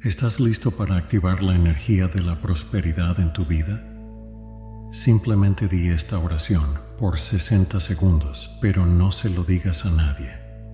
¿Estás listo para activar la energía de la prosperidad en tu vida? Simplemente di esta oración por 60 segundos, pero no se lo digas a nadie.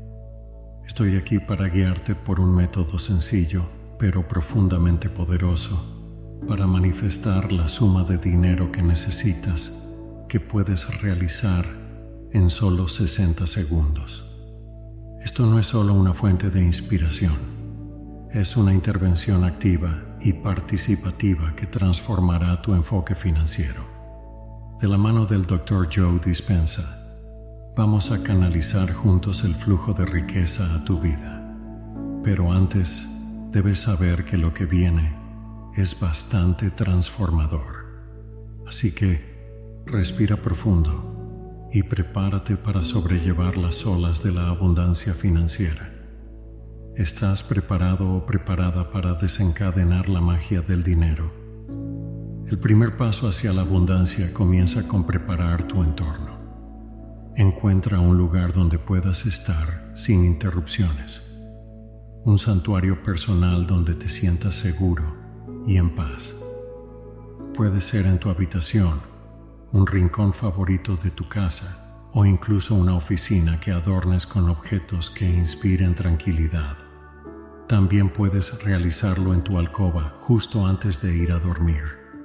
Estoy aquí para guiarte por un método sencillo, pero profundamente poderoso, para manifestar la suma de dinero que necesitas, que puedes realizar en solo 60 segundos. Esto no es solo una fuente de inspiración. Es una intervención activa y participativa que transformará tu enfoque financiero. De la mano del Dr. Joe Dispenza, vamos a canalizar juntos el flujo de riqueza a tu vida. Pero antes, debes saber que lo que viene es bastante transformador. Así que, respira profundo y prepárate para sobrellevar las olas de la abundancia financiera. ¿Estás preparado o preparada para desencadenar la magia del dinero? El primer paso hacia la abundancia comienza con preparar tu entorno. Encuentra un lugar donde puedas estar sin interrupciones. Un santuario personal donde te sientas seguro y en paz. Puede ser en tu habitación, un rincón favorito de tu casa o incluso una oficina que adornes con objetos que inspiren tranquilidad. También puedes realizarlo en tu alcoba justo antes de ir a dormir.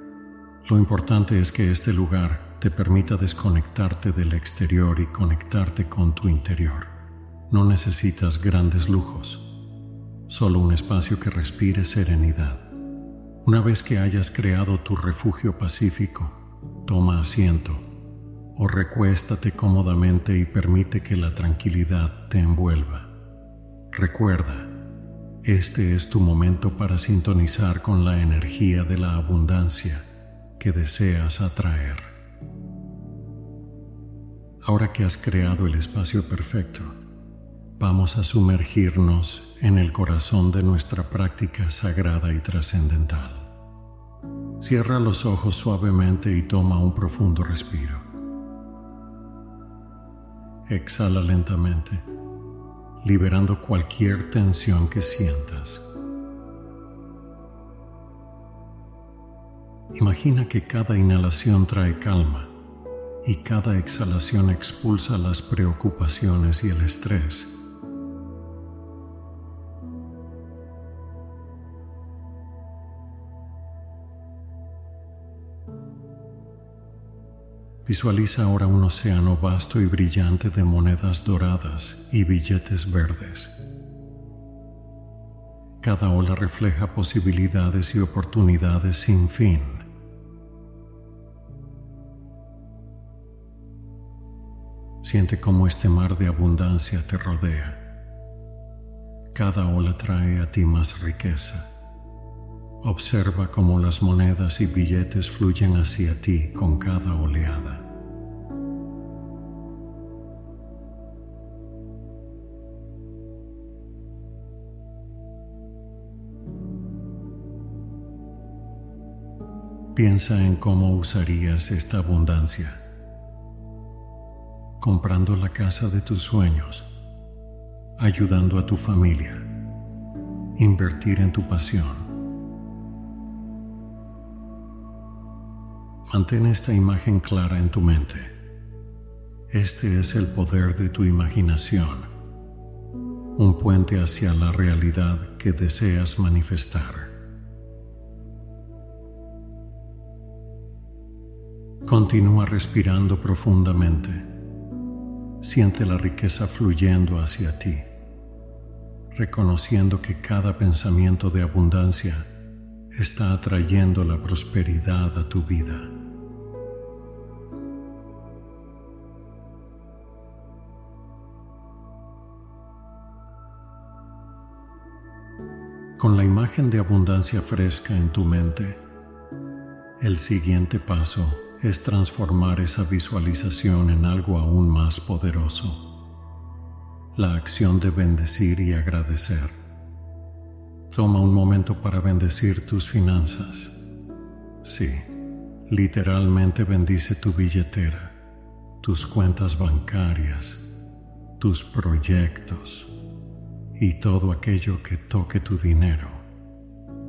Lo importante es que este lugar te permita desconectarte del exterior y conectarte con tu interior. No necesitas grandes lujos, solo un espacio que respire serenidad. Una vez que hayas creado tu refugio pacífico, toma asiento o recuéstate cómodamente y permite que la tranquilidad te envuelva. Recuerda, este es tu momento para sintonizar con la energía de la abundancia que deseas atraer. Ahora que has creado el espacio perfecto, vamos a sumergirnos en el corazón de nuestra práctica sagrada y trascendental. Cierra los ojos suavemente y toma un profundo respiro. Exhala lentamente, liberando cualquier tensión que sientas. Imagina que cada inhalación trae calma y cada exhalación expulsa las preocupaciones y el estrés. Visualiza ahora un océano vasto y brillante de monedas doradas y billetes verdes. Cada ola refleja posibilidades y oportunidades sin fin. Siente cómo este mar de abundancia te rodea. Cada ola trae a ti más riqueza. Observa cómo las monedas y billetes fluyen hacia ti con cada oleada. Piensa en cómo usarías esta abundancia. Comprando la casa de tus sueños, ayudando a tu familia, invertir en tu pasión. Mantén esta imagen clara en tu mente. Este es el poder de tu imaginación, un puente hacia la realidad que deseas manifestar. Continúa respirando profundamente. Siente la riqueza fluyendo hacia ti, reconociendo que cada pensamiento de abundancia está atrayendo la prosperidad a tu vida. Con la imagen de abundancia fresca en tu mente, el siguiente paso es transformar esa visualización en algo aún más poderoso. La acción de bendecir y agradecer. Toma un momento para bendecir tus finanzas. Sí, literalmente bendice tu billetera, tus cuentas bancarias, tus proyectos y todo aquello que toque tu dinero.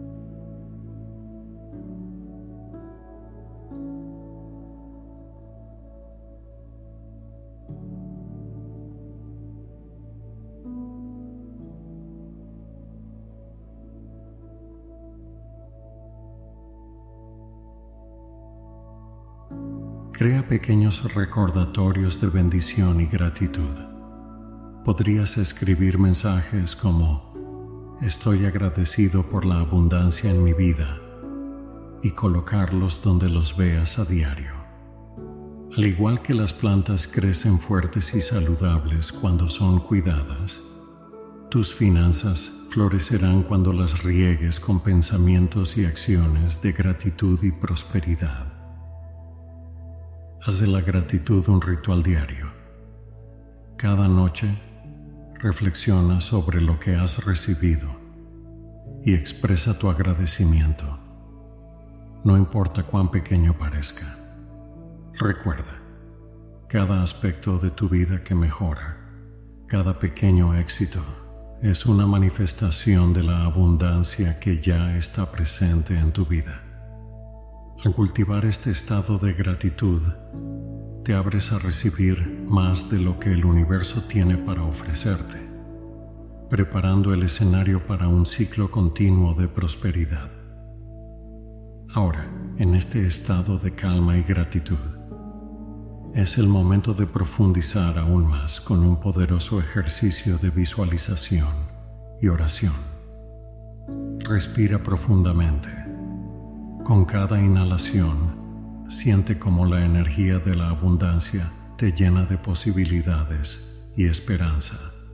Crea pequeños recordatorios de bendición y gratitud. Podrías escribir mensajes como «Estoy agradecido por la abundancia en mi vida» y colocarlos donde los veas a diario. Al igual que las plantas crecen fuertes y saludables cuando son cuidadas, tus finanzas florecerán cuando las riegues con pensamientos y acciones de gratitud y prosperidad. Haz de la gratitud un ritual diario. Cada noche, reflexiona sobre lo que has recibido y expresa tu agradecimiento, no importa cuán pequeño parezca. Recuerda, cada aspecto de tu vida que mejora, cada pequeño éxito, es una manifestación de la abundancia que ya está presente en tu vida. Al cultivar este estado de gratitud, te abres a recibir más de lo que el universo tiene para ofrecerte, preparando el escenario para un ciclo continuo de prosperidad. Ahora, en este estado de calma y gratitud, es el momento de profundizar aún más con un poderoso ejercicio de visualización y oración. Respira profundamente. Con cada inhalación, siente cómo la energía de la abundancia te llena de posibilidades y esperanza.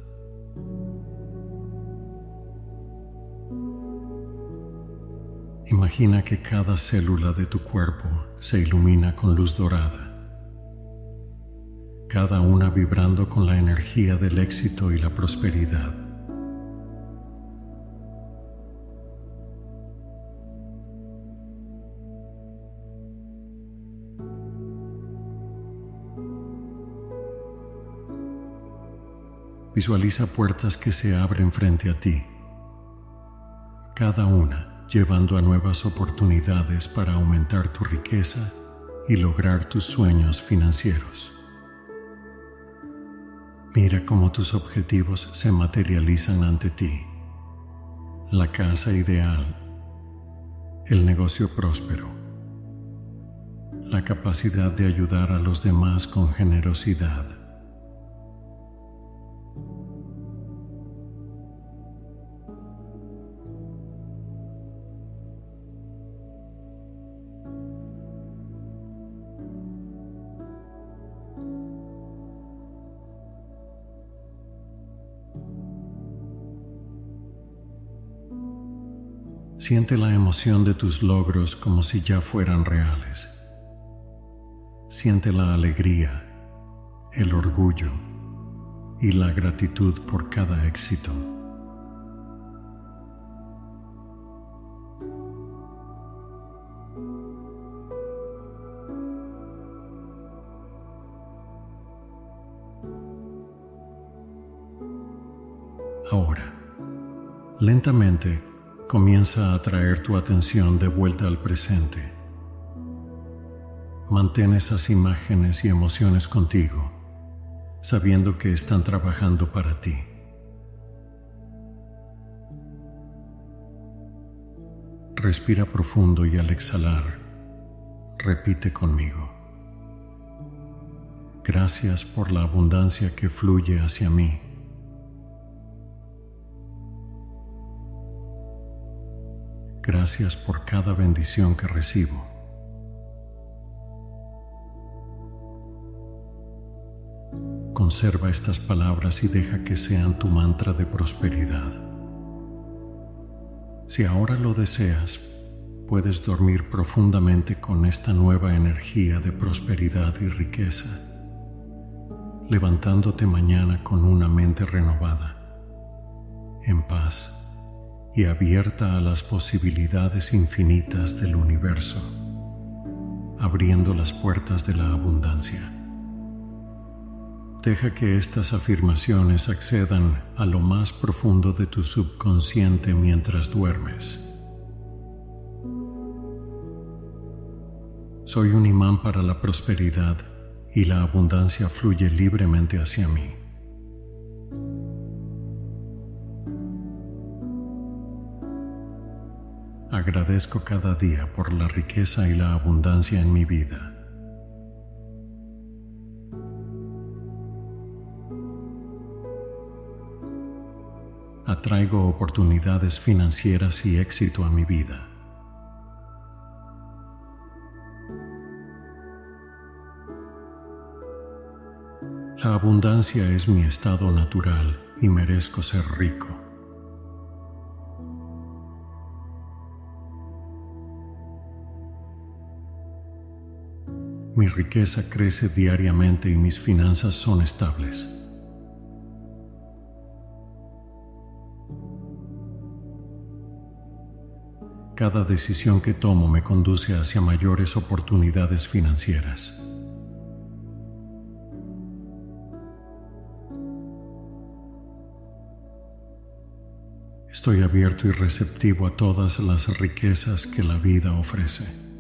Imagina que cada célula de tu cuerpo se ilumina con luz dorada, cada una vibrando con la energía del éxito y la prosperidad. Visualiza puertas que se abren frente a ti, cada una llevando a nuevas oportunidades para aumentar tu riqueza y lograr tus sueños financieros. Mira cómo tus objetivos se materializan ante ti. La casa ideal, el negocio próspero, la capacidad de ayudar a los demás con generosidad. Siente la emoción de tus logros como si ya fueran reales. Siente la alegría, el orgullo y la gratitud por cada éxito. Ahora, lentamente, comienza a traer tu atención de vuelta al presente. Mantén esas imágenes y emociones contigo, sabiendo que están trabajando para ti. Respira profundo y al exhalar, repite conmigo. Gracias por la abundancia que fluye hacia mí. Gracias por cada bendición que recibo. Conserva estas palabras y deja que sean tu mantra de prosperidad. Si ahora lo deseas, puedes dormir profundamente con esta nueva energía de prosperidad y riqueza, levantándote mañana con una mente renovada, en paz y abierta a las posibilidades infinitas del universo, abriendo las puertas de la abundancia. Deja que estas afirmaciones accedan a lo más profundo de tu subconsciente mientras duermes. Soy un imán para la prosperidad y la abundancia fluye libremente hacia mí. Agradezco cada día por la riqueza y la abundancia en mi vida. atraigo oportunidades financieras y éxito a mi vida. La abundancia es mi estado natural y merezco ser rico. Mi riqueza crece diariamente y mis finanzas son estables. Cada decisión que tomo me conduce hacia mayores oportunidades financieras. Estoy abierto y receptivo a todas las riquezas que la vida ofrece.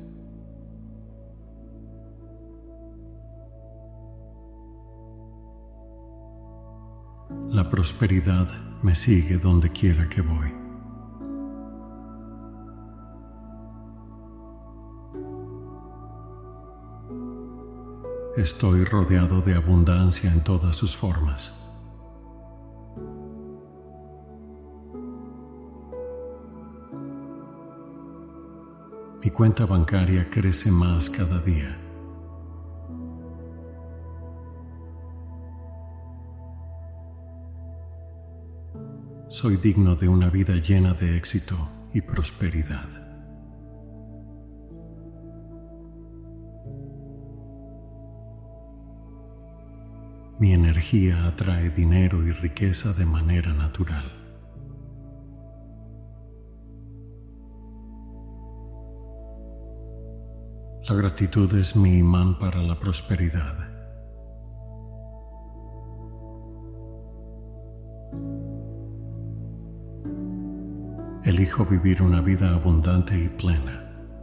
La prosperidad me sigue donde quiera que voy. Estoy rodeado de abundancia en todas sus formas. Mi cuenta bancaria crece más cada día. Soy digno de una vida llena de éxito y prosperidad. Mi energía atrae dinero y riqueza de manera natural. La gratitud es mi imán para la prosperidad. Elijo vivir una vida abundante y plena.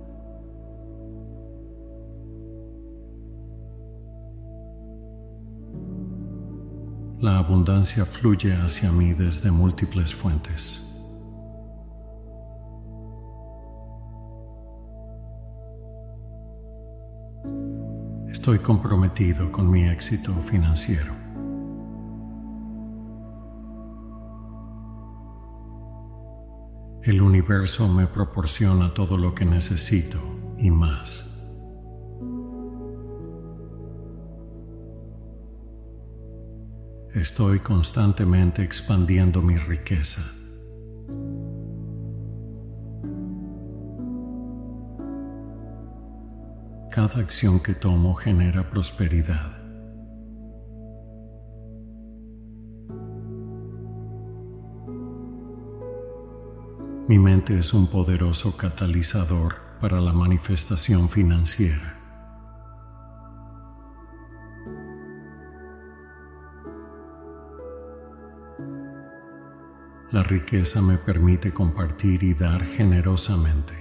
La abundancia fluye hacia mí desde múltiples fuentes. Estoy comprometido con mi éxito financiero. El universo me proporciona todo lo que necesito y más. Estoy constantemente expandiendo mi riqueza. Cada acción que tomo genera prosperidad. Mi mente es un poderoso catalizador para la manifestación financiera. La riqueza me permite compartir y dar generosamente.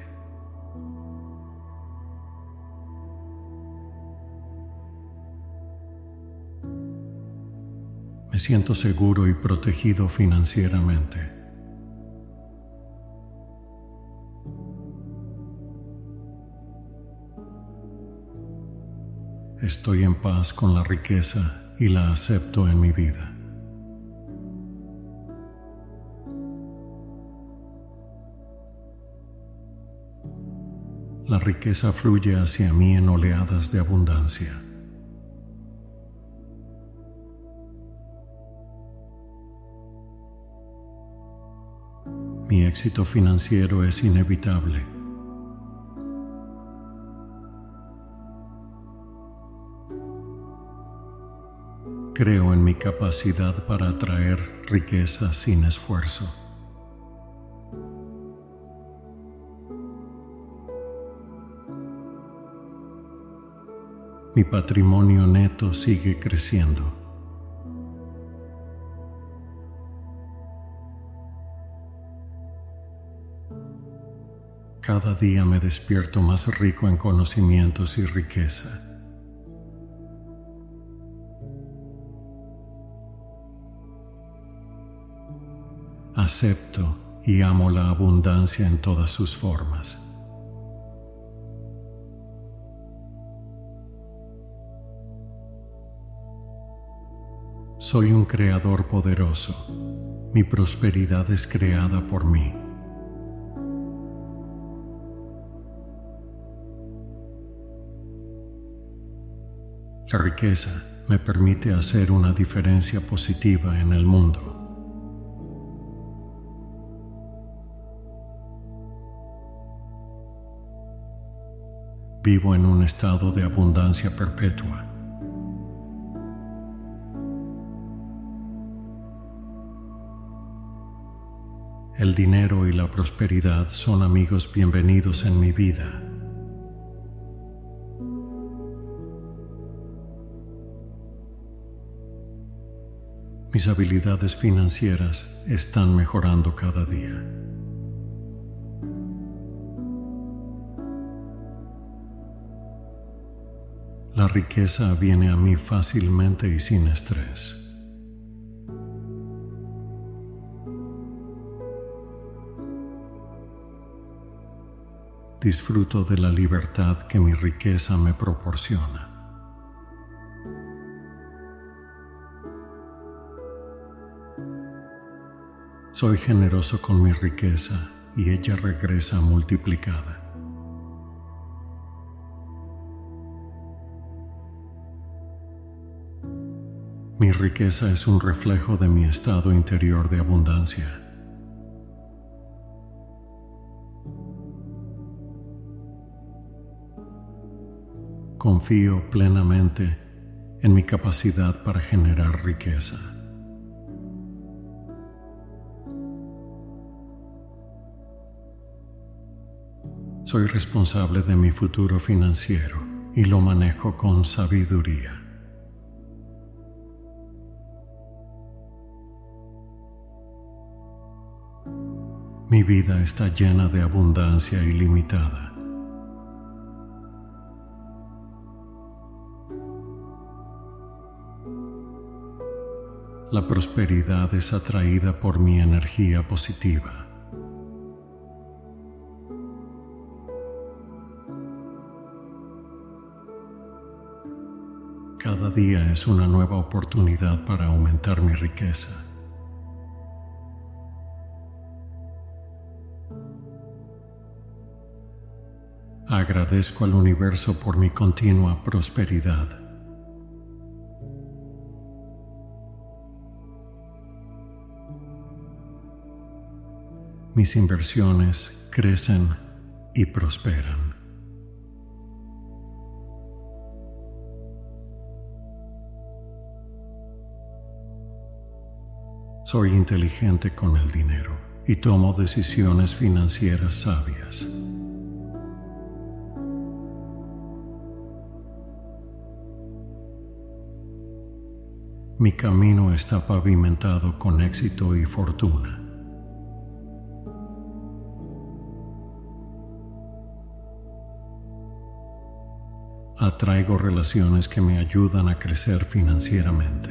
Me siento seguro y protegido financieramente. Estoy en paz con la riqueza y la acepto en mi vida. La riqueza fluye hacia mí en oleadas de abundancia. Mi éxito financiero es inevitable. Creo en mi capacidad para atraer riqueza sin esfuerzo. Mi patrimonio neto sigue creciendo. Cada día me despierto más rico en conocimientos y riqueza. Acepto y amo la abundancia en todas sus formas. Soy un creador poderoso. Mi prosperidad es creada por mí. La riqueza me permite hacer una diferencia positiva en el mundo. Vivo en un estado de abundancia perpetua. El dinero y la prosperidad son amigos bienvenidos en mi vida. Mis habilidades financieras están mejorando cada día. La riqueza viene a mí fácilmente y sin estrés. Disfruto de la libertad que mi riqueza me proporciona. Soy generoso con mi riqueza y ella regresa multiplicada. Mi riqueza es un reflejo de mi estado interior de abundancia. Confío plenamente en mi capacidad para generar riqueza. Soy responsable de mi futuro financiero y lo manejo con sabiduría. Mi vida está llena de abundancia ilimitada. La prosperidad es atraída por mi energía positiva. Cada día es una nueva oportunidad para aumentar mi riqueza. Agradezco al universo por mi continua prosperidad. Mis inversiones crecen y prosperan. Soy inteligente con el dinero y tomo decisiones financieras sabias. Mi camino está pavimentado con éxito y fortuna. Atraigo relaciones que me ayudan a crecer financieramente.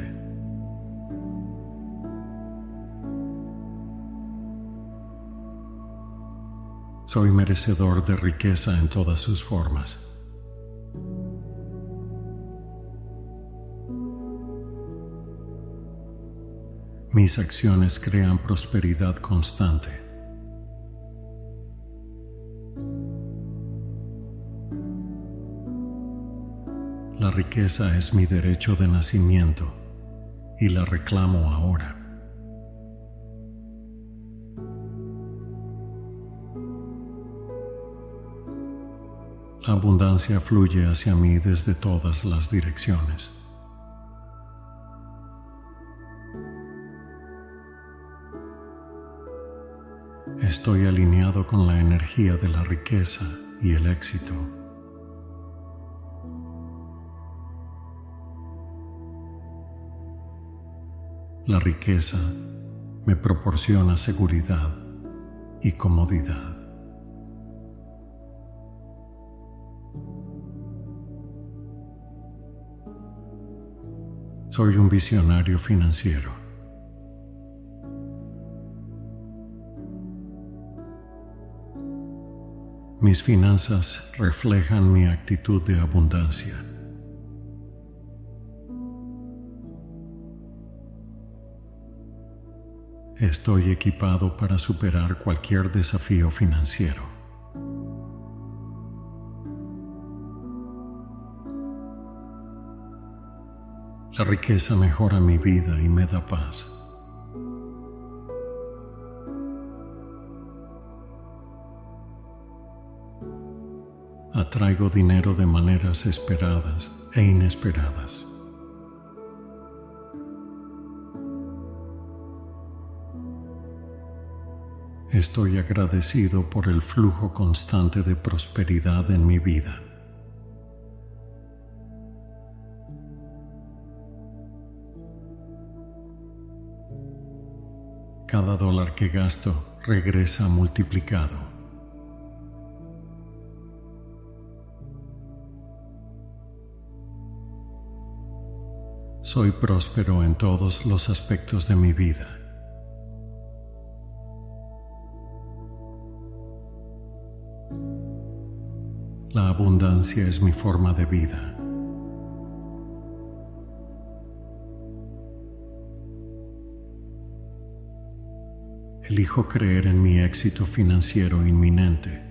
Soy merecedor de riqueza en todas sus formas. Mis acciones crean prosperidad constante. La riqueza es mi derecho de nacimiento y la reclamo ahora. La abundancia fluye hacia mí desde todas las direcciones. Estoy alineado con la energía de la riqueza y el éxito. La riqueza me proporciona seguridad y comodidad. Soy un visionario financiero. Mis finanzas reflejan mi actitud de abundancia. Estoy equipado para superar cualquier desafío financiero. La riqueza mejora mi vida y me da paz. Atraigo dinero de maneras esperadas e inesperadas. Estoy agradecido por el flujo constante de prosperidad en mi vida. Cada dólar que gasto regresa multiplicado. Soy próspero en todos los aspectos de mi vida. La abundancia es mi forma de vida. Elijo creer en mi éxito financiero inminente.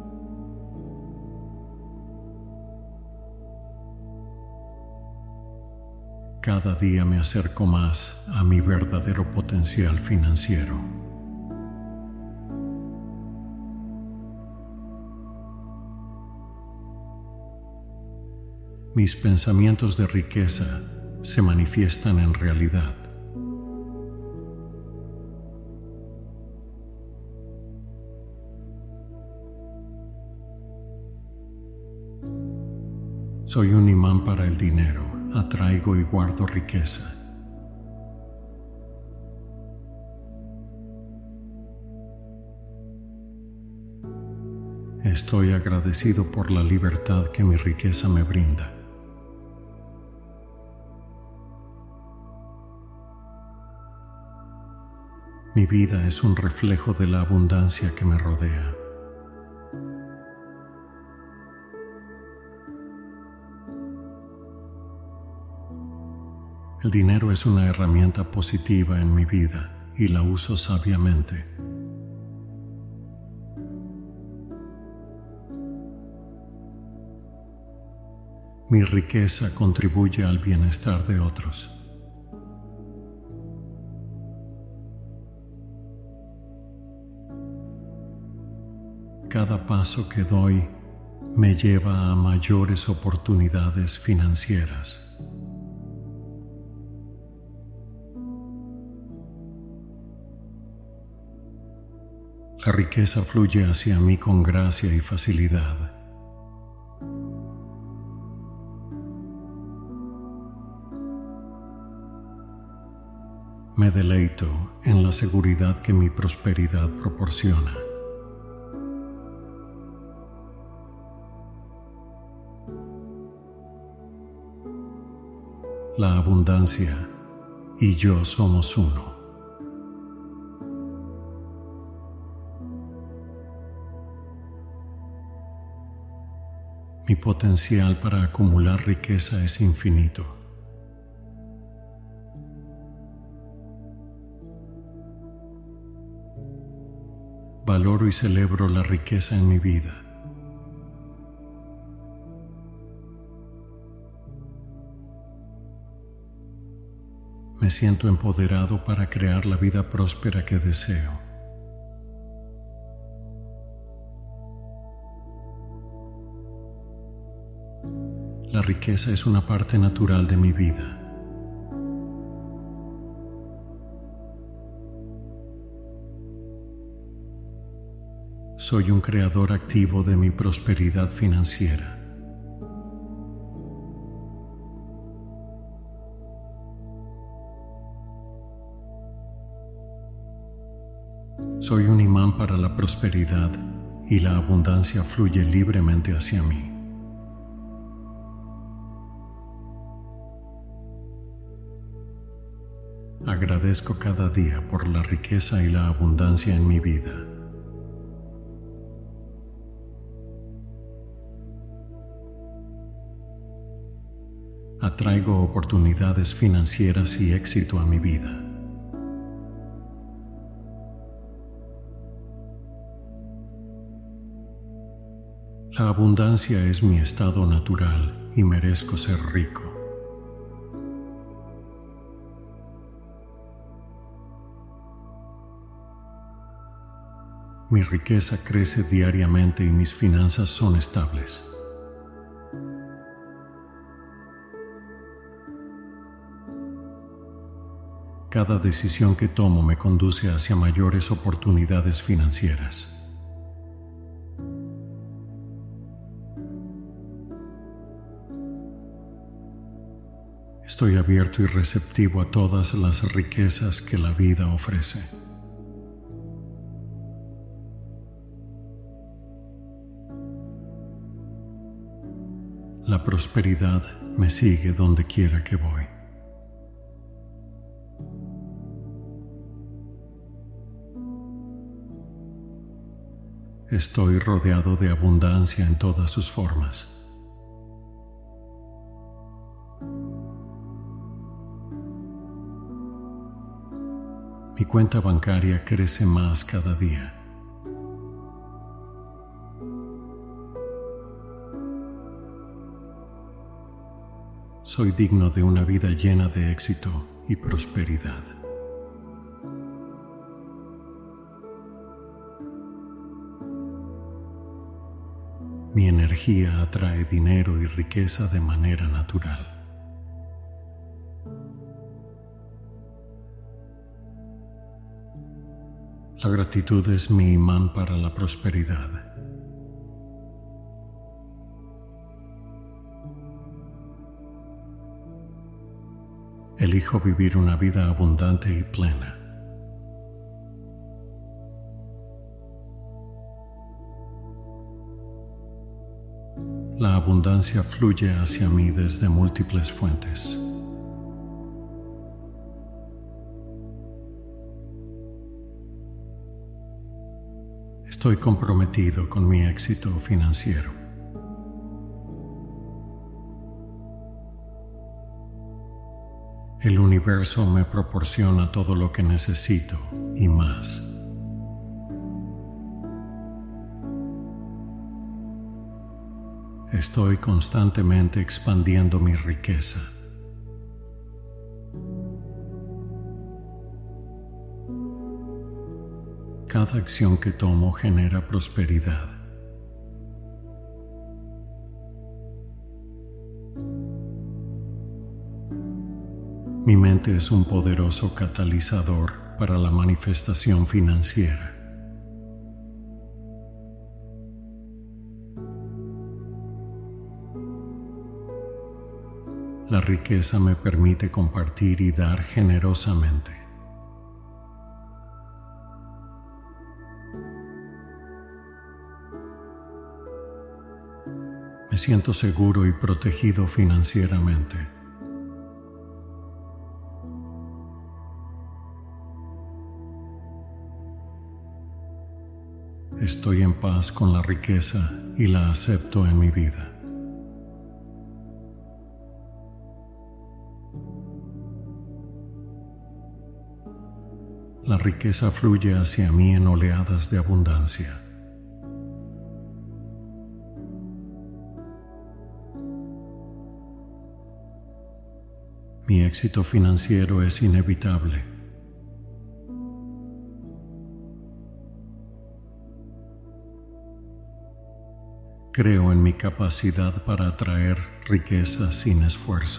Cada día me acerco más a mi verdadero potencial financiero. Mis pensamientos de riqueza se manifiestan en realidad. Soy un imán para el dinero, atraigo y guardo riqueza. Estoy agradecido por la libertad que mi riqueza me brinda. Mi vida es un reflejo de la abundancia que me rodea. El dinero es una herramienta positiva en mi vida y la uso sabiamente. Mi riqueza contribuye al bienestar de otros. Cada paso que doy me lleva a mayores oportunidades financieras. La riqueza fluye hacia mí con gracia y facilidad. Me deleito en la seguridad que mi prosperidad proporciona. La abundancia y yo somos uno. Mi potencial para acumular riqueza es infinito. Valoro y celebro la riqueza en mi vida. Me siento empoderado para crear la vida próspera que deseo. La riqueza es una parte natural de mi vida. Soy un creador activo de mi prosperidad financiera. Soy un imán para la prosperidad y la abundancia fluye libremente hacia mí. Agradezco cada día por la riqueza y la abundancia en mi vida. Atraigo oportunidades financieras y éxito a mi vida. La abundancia es mi estado natural y merezco ser rico. Mi riqueza crece diariamente y mis finanzas son estables. Cada decisión que tomo me conduce hacia mayores oportunidades financieras. Estoy abierto y receptivo a todas las riquezas que la vida ofrece. La prosperidad me sigue donde quiera que voy. Estoy rodeado de abundancia en todas sus formas. Mi cuenta bancaria crece más cada día. Soy digno de una vida llena de éxito y prosperidad. Mi energía atrae dinero y riqueza de manera natural. La gratitud es mi imán para la prosperidad. Elijo vivir una vida abundante y plena. La abundancia fluye hacia mí desde múltiples fuentes. Estoy comprometido con mi éxito financiero. El universo me proporciona todo lo que necesito y más. Estoy constantemente expandiendo mi riqueza. Cada acción que tomo genera prosperidad. Mi mente es un poderoso catalizador para la manifestación financiera. La riqueza me permite compartir y dar generosamente. Me siento seguro y protegido financieramente. Estoy en paz con la riqueza y la acepto en mi vida. La riqueza fluye hacia mí en oleadas de abundancia. Mi éxito financiero es inevitable. Creo en mi capacidad para atraer riqueza sin esfuerzo.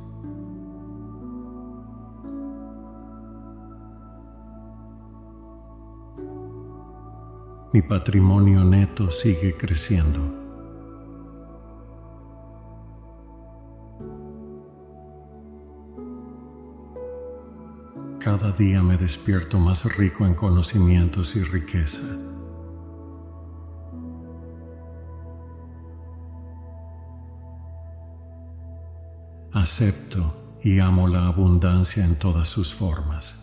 Mi patrimonio neto sigue creciendo. Cada día me despierto más rico en conocimientos y riqueza. Acepto y amo la abundancia en todas sus formas.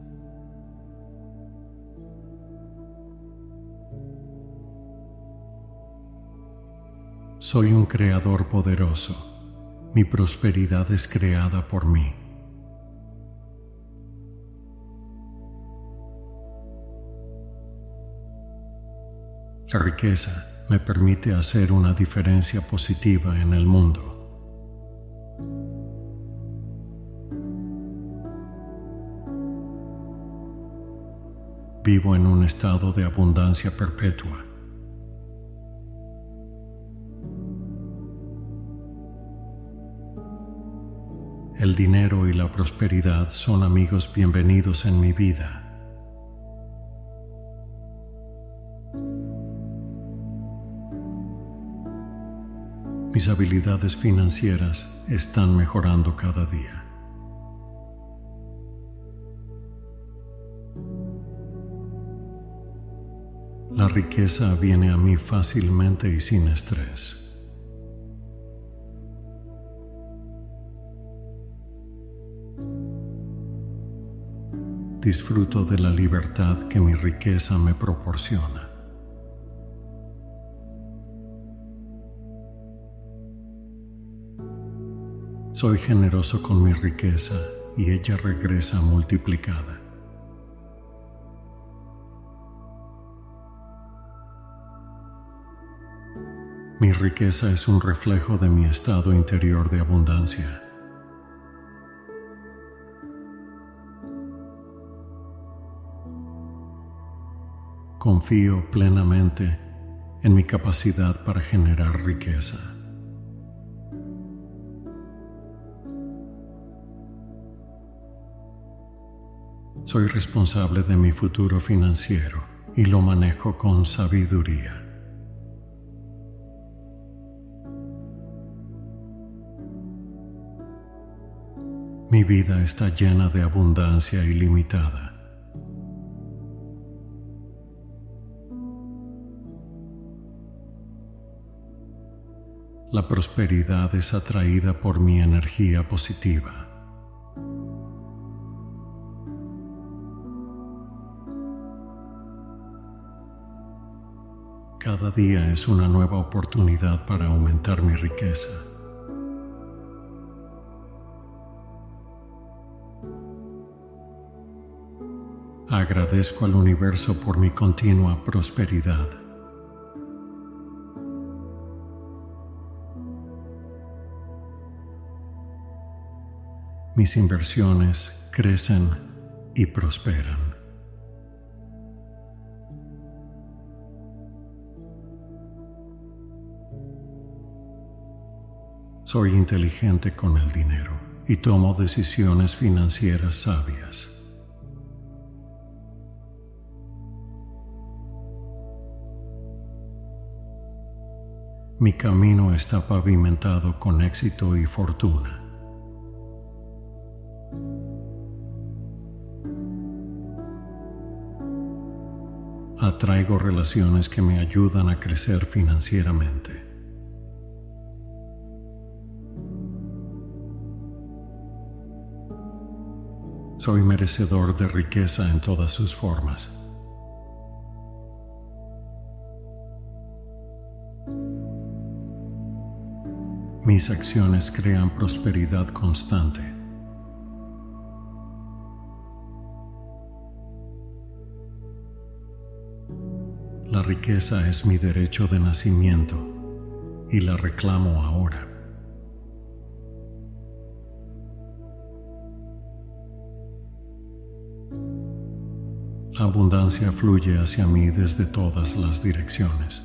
Soy un creador poderoso. Mi prosperidad es creada por mí. La riqueza me permite hacer una diferencia positiva en el mundo. Vivo en un estado de abundancia perpetua. El dinero y la prosperidad son amigos bienvenidos en mi vida. Mis habilidades financieras están mejorando cada día. La riqueza viene a mí fácilmente y sin estrés. Disfruto de la libertad que mi riqueza me proporciona. Soy generoso con mi riqueza y ella regresa multiplicada. Mi riqueza es un reflejo de mi estado interior de abundancia. Confío plenamente en mi capacidad para generar riqueza. Soy responsable de mi futuro financiero y lo manejo con sabiduría. Mi vida está llena de abundancia ilimitada. La prosperidad es atraída por mi energía positiva. Cada día es una nueva oportunidad para aumentar mi riqueza. Agradezco al universo por mi continua prosperidad. Mis inversiones crecen y prosperan. Soy inteligente con el dinero y tomo decisiones financieras sabias. Mi camino está pavimentado con éxito y fortuna. Atraigo relaciones que me ayudan a crecer financieramente. Soy merecedor de riqueza en todas sus formas. Mis acciones crean prosperidad constante. La riqueza es mi derecho de nacimiento y la reclamo ahora. La abundancia fluye hacia mí desde todas las direcciones.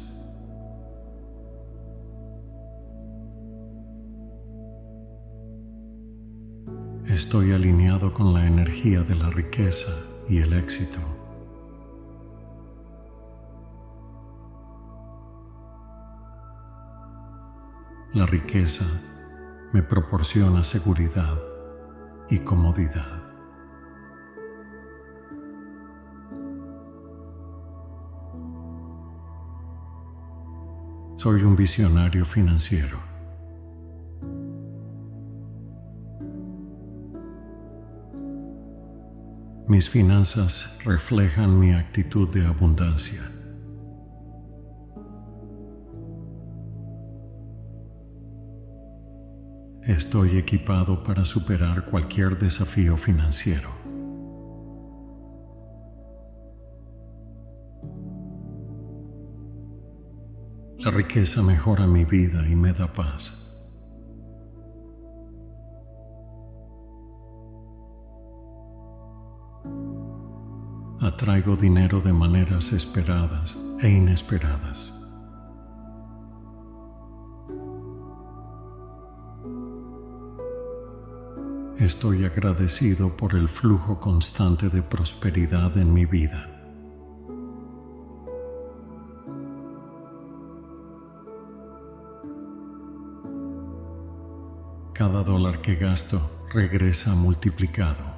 Estoy alineado con la energía de la riqueza y el éxito. La riqueza me proporciona seguridad y comodidad. Soy un visionario financiero. Mis finanzas reflejan mi actitud de abundancia. Estoy equipado para superar cualquier desafío financiero. La riqueza mejora mi vida y me da paz. Atraigo dinero de maneras esperadas e inesperadas. Estoy agradecido por el flujo constante de prosperidad en mi vida. Cada dólar que gasto regresa multiplicado.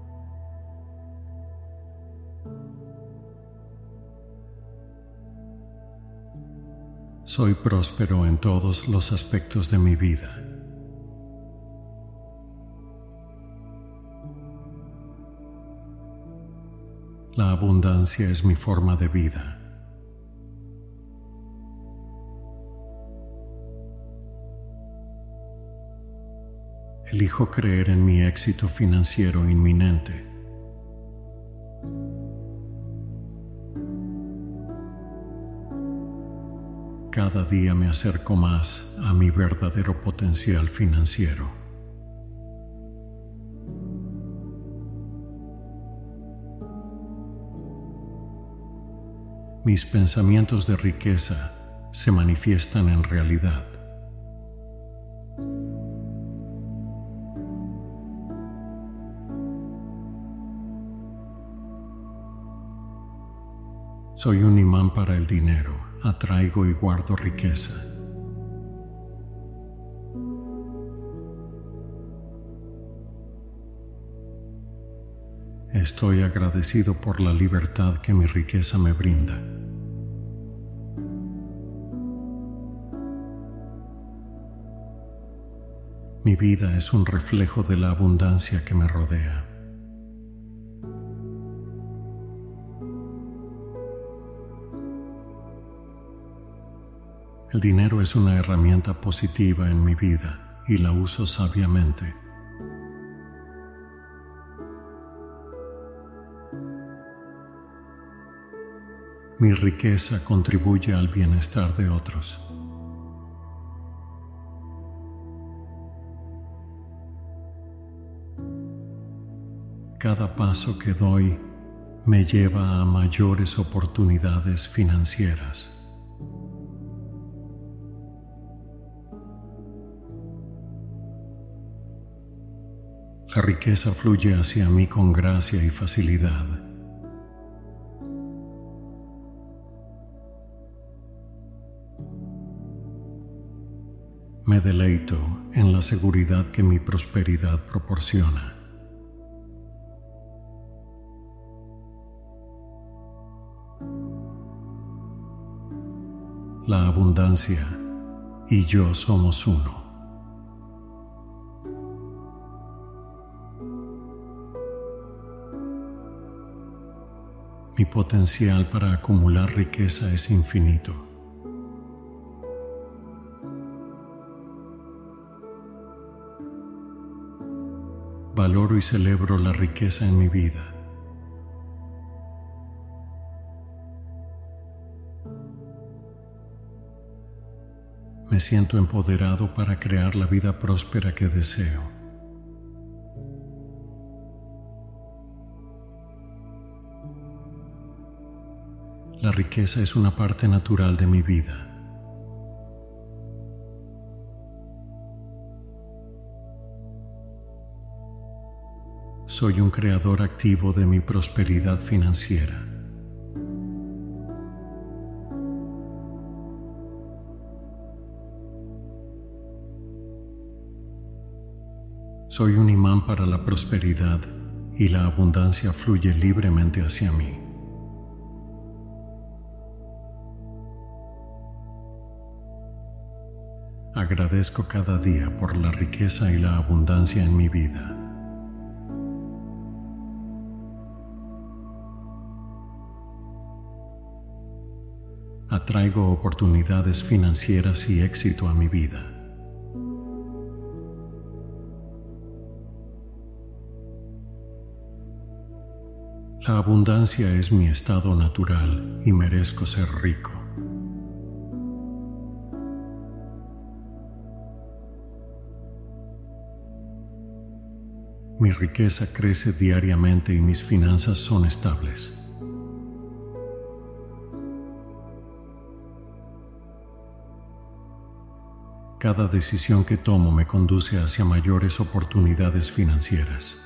Soy próspero en todos los aspectos de mi vida. La abundancia es mi forma de vida. Elijo creer en mi éxito financiero inminente. Cada día me acerco más a mi verdadero potencial financiero. Mis pensamientos de riqueza se manifiestan en realidad. Soy un imán para el dinero, atraigo y guardo riqueza. Estoy agradecido por la libertad que mi riqueza me brinda. Mi vida es un reflejo de la abundancia que me rodea. El dinero es una herramienta positiva en mi vida y la uso sabiamente. Mi riqueza contribuye al bienestar de otros. Cada paso que doy me lleva a mayores oportunidades financieras. La riqueza fluye hacia mí con gracia y facilidad. Me deleito en la seguridad que mi prosperidad proporciona. La abundancia y yo somos uno. Mi potencial para acumular riqueza es infinito. Valoro y celebro la riqueza en mi vida. Me siento empoderado para crear la vida próspera que deseo. La riqueza es una parte natural de mi vida. Soy un creador activo de mi prosperidad financiera. Soy un imán para la prosperidad y la abundancia fluye libremente hacia mí. Agradezco cada día por la riqueza y la abundancia en mi vida. Atraigo oportunidades financieras y éxito a mi vida. La abundancia es mi estado natural y merezco ser rico. Mi riqueza crece diariamente y mis finanzas son estables. Cada decisión que tomo me conduce hacia mayores oportunidades financieras.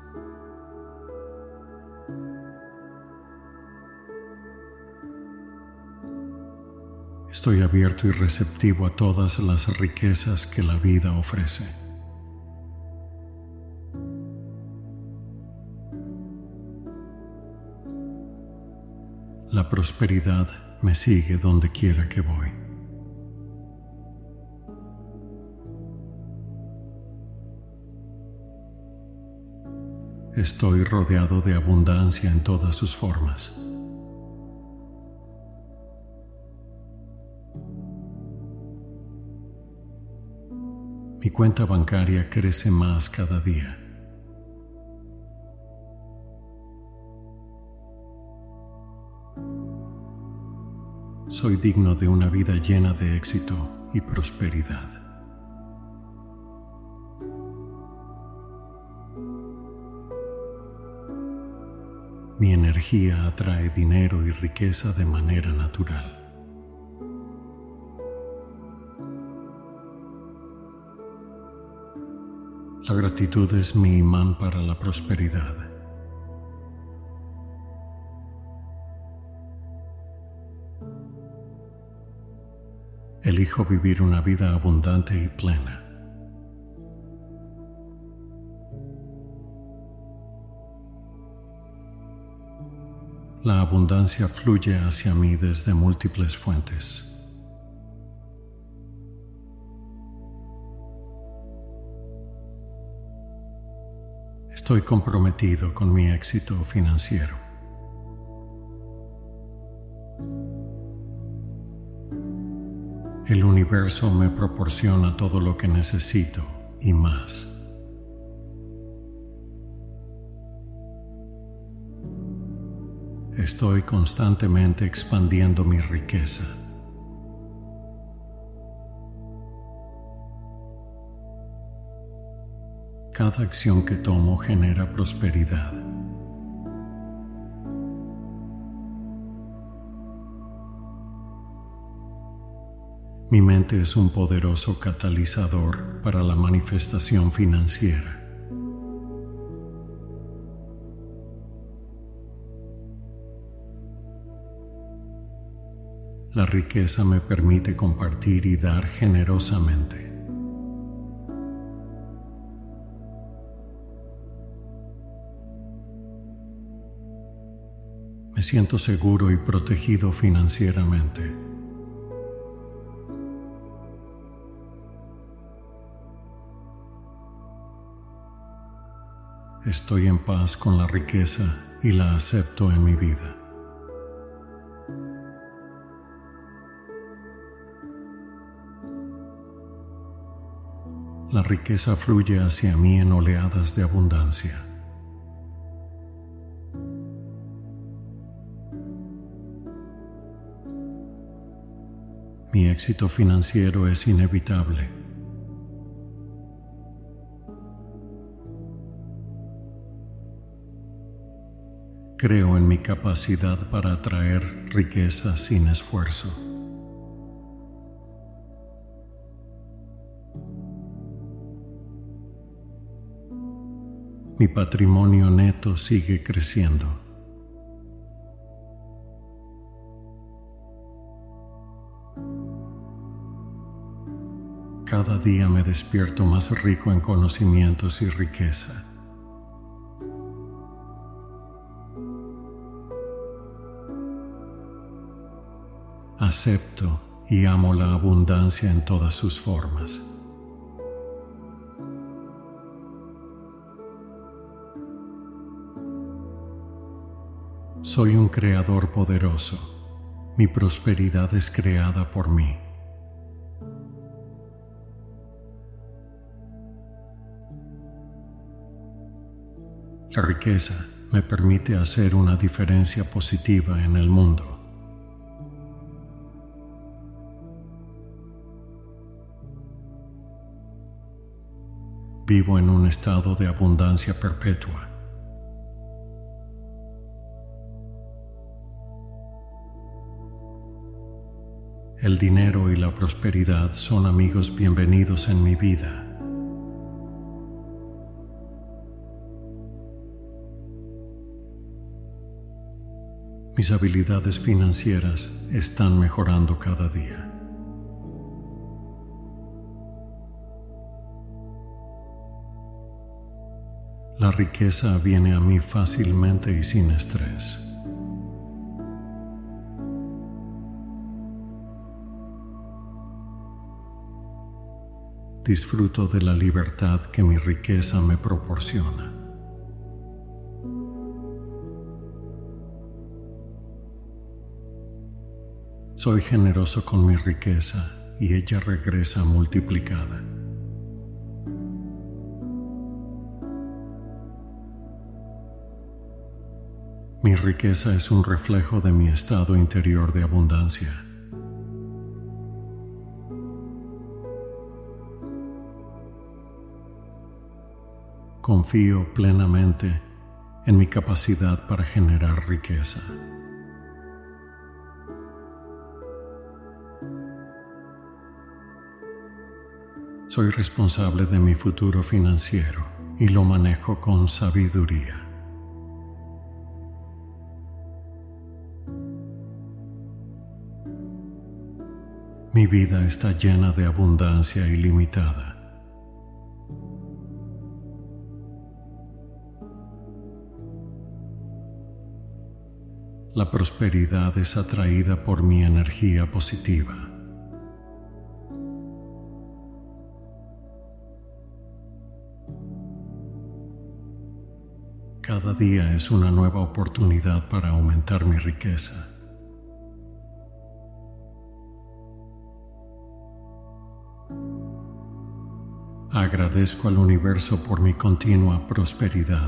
Estoy abierto y receptivo a todas las riquezas que la vida ofrece. La prosperidad me sigue donde quiera que voy. Estoy rodeado de abundancia en todas sus formas. Mi cuenta bancaria crece más cada día. Soy digno de una vida llena de éxito y prosperidad. Mi energía atrae dinero y riqueza de manera natural. La gratitud es mi imán para la prosperidad. Elijo vivir una vida abundante y plena. La abundancia fluye hacia mí desde múltiples fuentes. Estoy comprometido con mi éxito financiero. El universo me proporciona todo lo que necesito y más. Estoy constantemente expandiendo mi riqueza. Cada acción que tomo genera prosperidad. Mi mente es un poderoso catalizador para la manifestación financiera. La riqueza me permite compartir y dar generosamente. Me siento seguro y protegido financieramente. Estoy en paz con la riqueza y la acepto en mi vida. La riqueza fluye hacia mí en oleadas de abundancia. Mi éxito financiero es inevitable. Creo en mi capacidad para atraer riqueza sin esfuerzo. Mi patrimonio neto sigue creciendo. Cada día me despierto más rico en conocimientos y riqueza. Acepto y amo la abundancia en todas sus formas. Soy un creador poderoso. Mi prosperidad es creada por mí. La riqueza me permite hacer una diferencia positiva en el mundo. Vivo en un estado de abundancia perpetua. El dinero y la prosperidad son amigos bienvenidos en mi vida. Mis habilidades financieras están mejorando cada día. La riqueza viene a mí fácilmente y sin estrés. Disfruto de la libertad que mi riqueza me proporciona. Soy generoso con mi riqueza y ella regresa multiplicada. Mi riqueza es un reflejo de mi estado interior de abundancia. Confío plenamente en mi capacidad para generar riqueza. Soy responsable de mi futuro financiero y lo manejo con sabiduría. Mi vida está llena de abundancia ilimitada. La prosperidad es atraída por mi energía positiva. Cada día es una nueva oportunidad para aumentar mi riqueza. Agradezco al universo por mi continua prosperidad.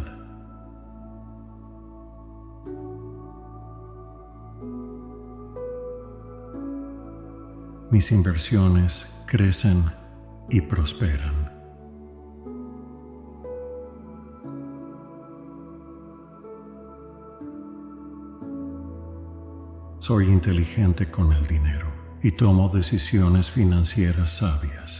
Mis inversiones crecen y prosperan. Soy inteligente con el dinero y tomo decisiones financieras sabias.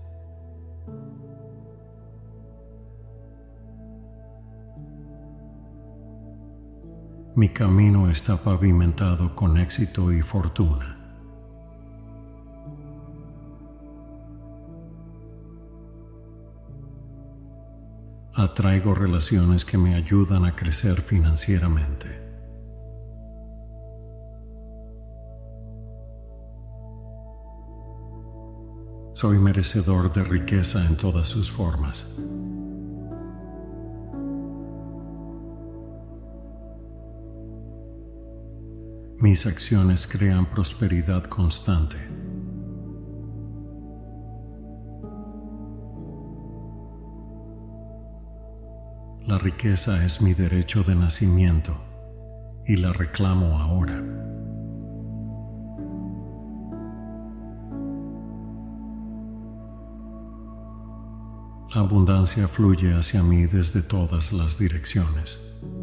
Mi camino está pavimentado con éxito y fortuna. Atraigo relaciones que me ayudan a crecer financieramente. Soy merecedor de riqueza en todas sus formas. Mis acciones crean prosperidad constante. La riqueza es mi derecho de nacimiento y la reclamo ahora. La abundancia fluye hacia mí desde todas las direcciones.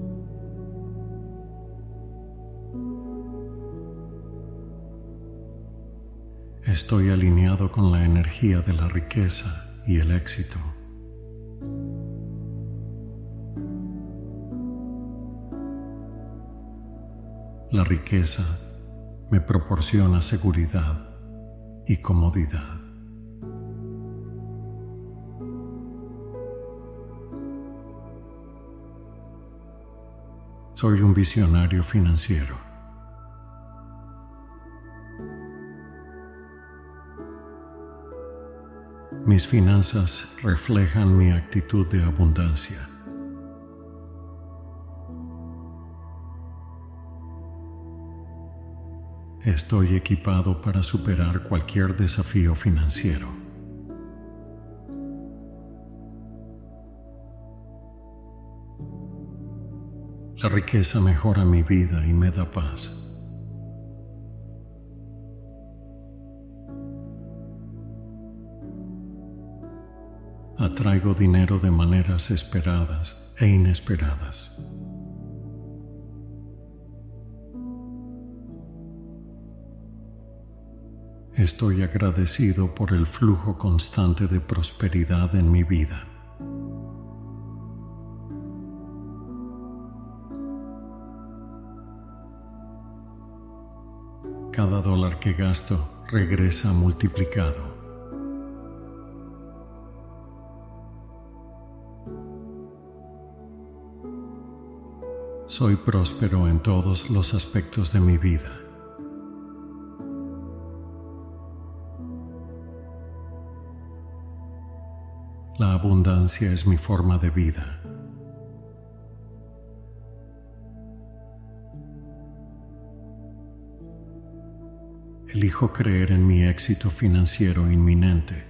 Estoy alineado con la energía de la riqueza y el éxito. La riqueza me proporciona seguridad y comodidad. Soy un visionario financiero. Mis finanzas reflejan mi actitud de abundancia. Estoy equipado para superar cualquier desafío financiero. La riqueza mejora mi vida y me da paz. Atraigo dinero de maneras esperadas e inesperadas. Estoy agradecido por el flujo constante de prosperidad en mi vida. Cada dólar que gasto regresa multiplicado. Soy próspero en todos los aspectos de mi vida. La abundancia es mi forma de vida. Elijo creer en mi éxito financiero inminente.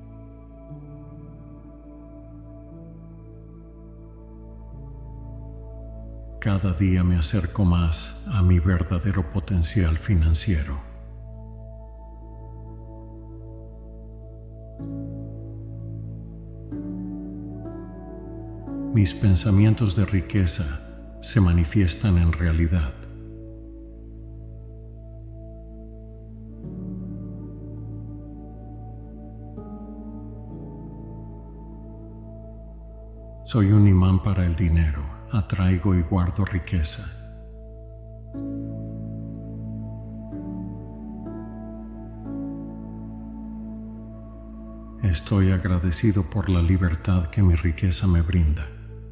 Cada día me acerco más a mi verdadero potencial financiero. Mis pensamientos de riqueza se manifiestan en realidad. Soy un imán para el dinero, atraigo y guardo riqueza. Estoy agradecido por la libertad que mi riqueza me brinda.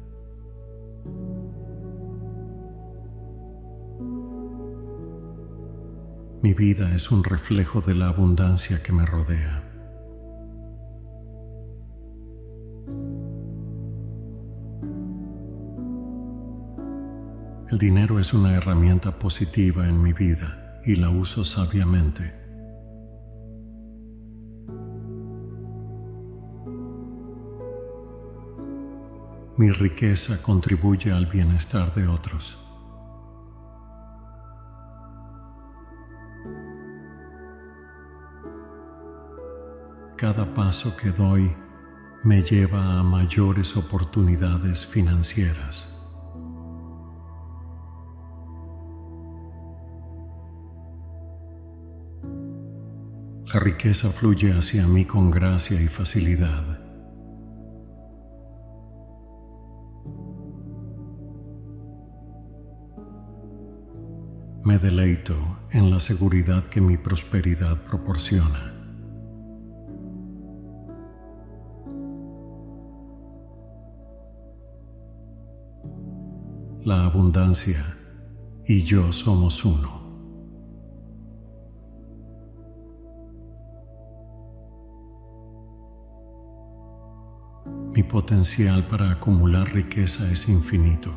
Mi vida es un reflejo de la abundancia que me rodea. El dinero es una herramienta positiva en mi vida y la uso sabiamente. Mi riqueza contribuye al bienestar de otros. Cada paso que doy me lleva a mayores oportunidades financieras. La riqueza fluye hacia mí con gracia y facilidad. Me deleito en la seguridad que mi prosperidad proporciona. La abundancia y yo somos uno. Mi potencial para acumular riqueza es infinito.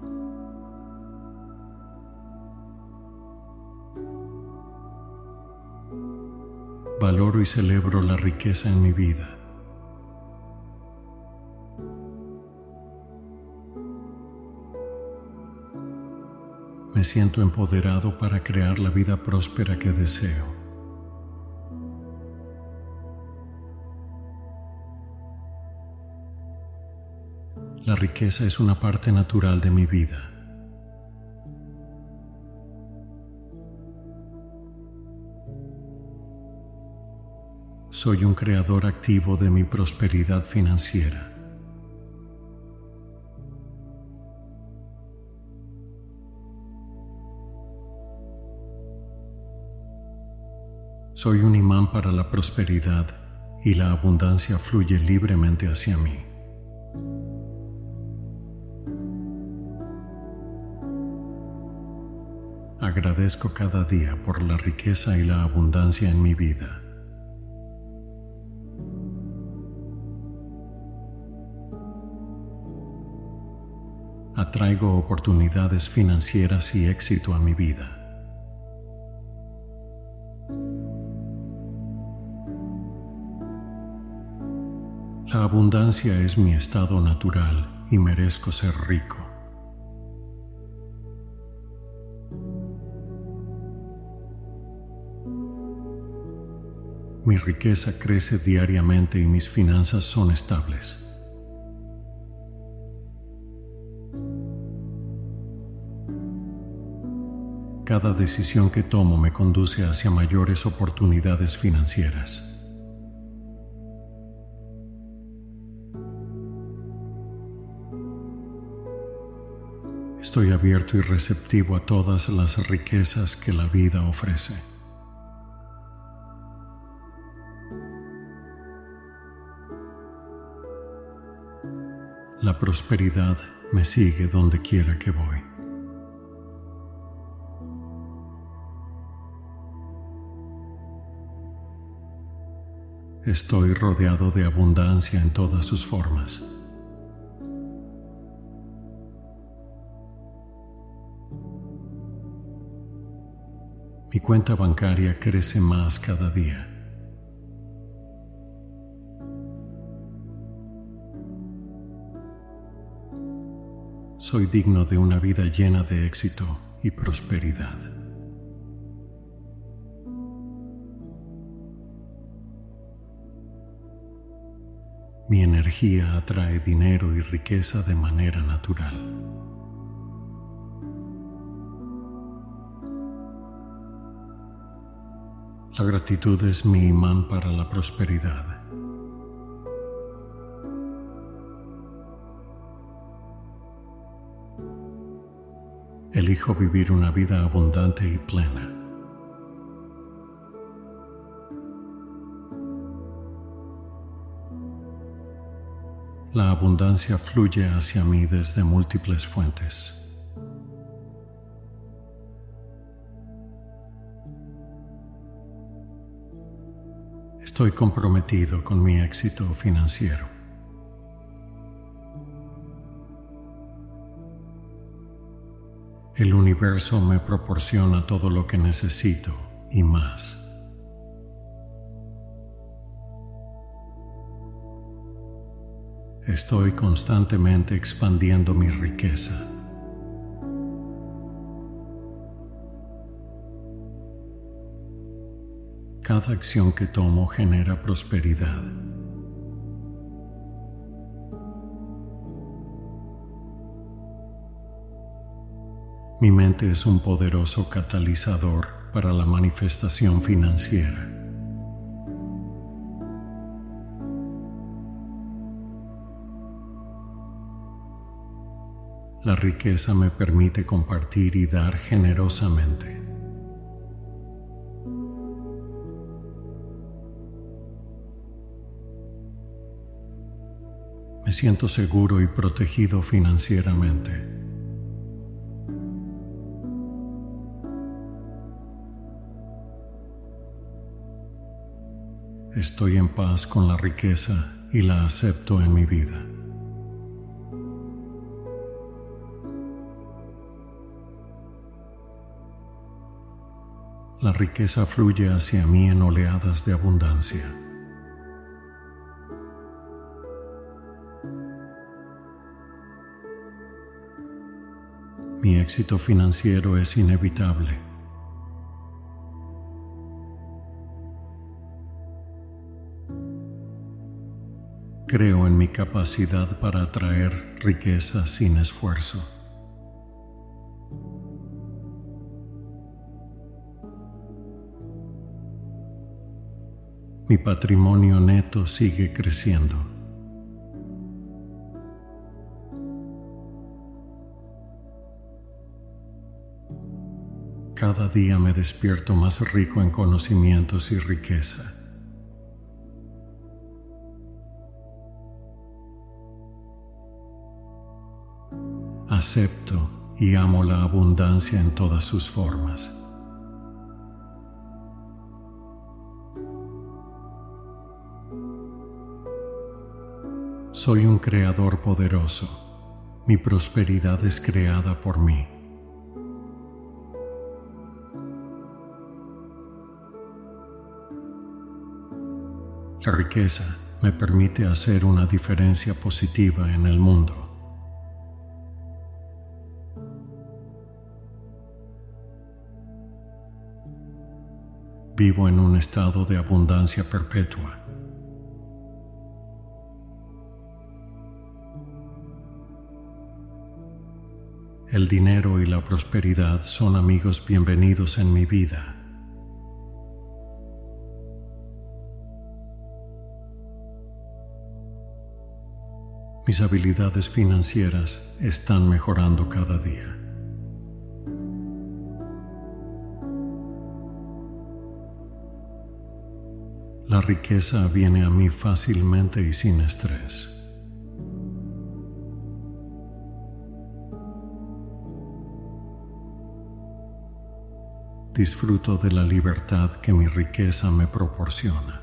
Valoro y celebro la riqueza en mi vida. Me siento empoderado para crear la vida próspera que deseo. La riqueza es una parte natural de mi vida. Soy un creador activo de mi prosperidad financiera. Soy un imán para la prosperidad y la abundancia fluye libremente hacia mí. Agradezco cada día por la riqueza y la abundancia en mi vida. Atraigo oportunidades financieras y éxito a mi vida. La abundancia es mi estado natural y merezco ser rico. Mi riqueza crece diariamente y mis finanzas son estables. Cada decisión que tomo me conduce hacia mayores oportunidades financieras. Estoy abierto y receptivo a todas las riquezas que la vida ofrece. La prosperidad me sigue donde quiera que voy. Estoy rodeado de abundancia en todas sus formas. Mi cuenta bancaria crece más cada día. Soy digno de una vida llena de éxito y prosperidad. Mi energía atrae dinero y riqueza de manera natural. La gratitud es mi imán para la prosperidad. Elijo vivir una vida abundante y plena. La abundancia fluye hacia mí desde múltiples fuentes. Estoy comprometido con mi éxito financiero. El universo me proporciona todo lo que necesito y más. Estoy constantemente expandiendo mi riqueza. Cada acción que tomo genera prosperidad. Mi mente es un poderoso catalizador para la manifestación financiera. La riqueza me permite compartir y dar generosamente. Me siento seguro y protegido financieramente. Estoy en paz con la riqueza y la acepto en mi vida. La riqueza fluye hacia mí en oleadas de abundancia. Mi éxito financiero es inevitable. Creo en mi capacidad para atraer riqueza sin esfuerzo. Mi patrimonio neto sigue creciendo. Cada día me despierto más rico en conocimientos y riqueza. Acepto y amo la abundancia en todas sus formas. Soy un creador poderoso. Mi prosperidad es creada por mí. La riqueza me permite hacer una diferencia positiva en el mundo. Vivo en un estado de abundancia perpetua. El dinero y la prosperidad son amigos bienvenidos en mi vida. Mis habilidades financieras están mejorando cada día. La riqueza viene a mí fácilmente y sin estrés. Disfruto de la libertad que mi riqueza me proporciona.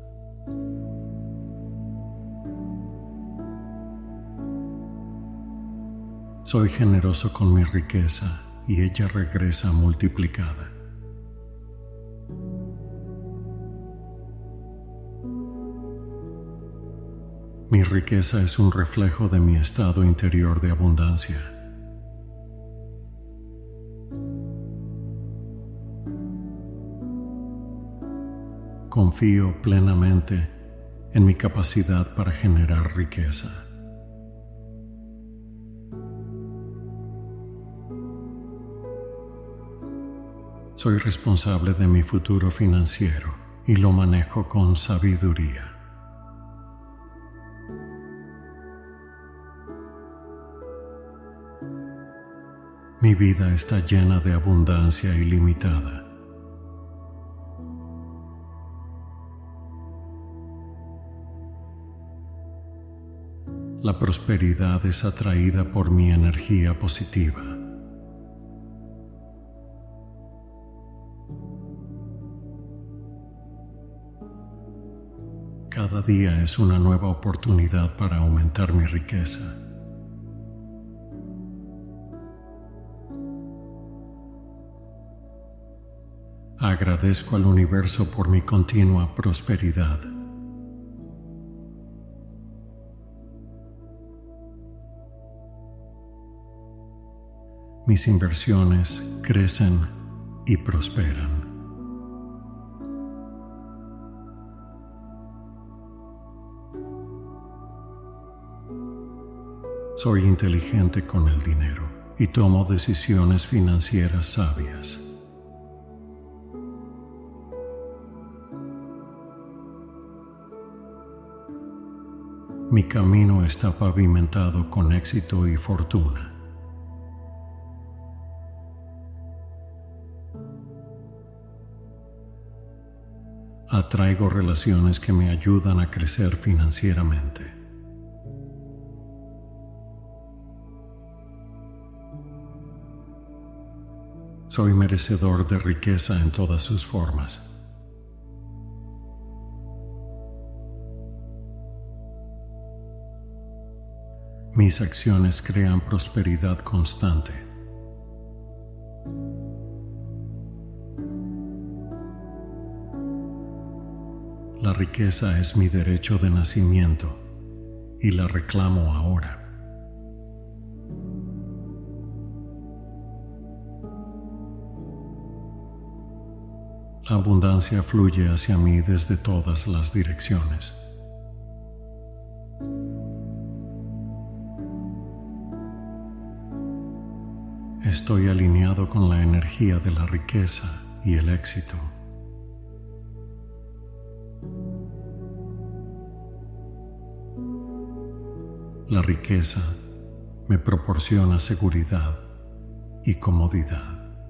Soy generoso con mi riqueza y ella regresa multiplicada. Mi riqueza es un reflejo de mi estado interior de abundancia. Confío plenamente en mi capacidad para generar riqueza. Soy responsable de mi futuro financiero y lo manejo con sabiduría. Mi vida está llena de abundancia ilimitada. La prosperidad es atraída por mi energía positiva. Cada día es una nueva oportunidad para aumentar mi riqueza. Agradezco al universo por mi continua prosperidad. Mis inversiones crecen y prosperan. Soy inteligente con el dinero y tomo decisiones financieras sabias. Mi camino está pavimentado con éxito y fortuna. Atraigo relaciones que me ayudan a crecer financieramente. Soy merecedor de riqueza en todas sus formas. Mis acciones crean prosperidad constante. La riqueza es mi derecho de nacimiento y la reclamo ahora. La abundancia fluye hacia mí desde todas las direcciones. Estoy alineado con la energía de la riqueza y el éxito. La riqueza me proporciona seguridad y comodidad.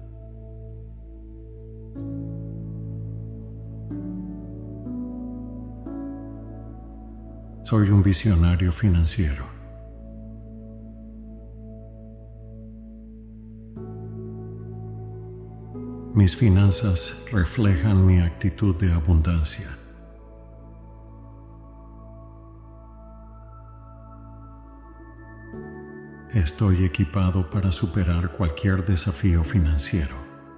Soy un visionario financiero. Mis finanzas reflejan mi actitud de abundancia. Estoy equipado para superar cualquier desafío financiero.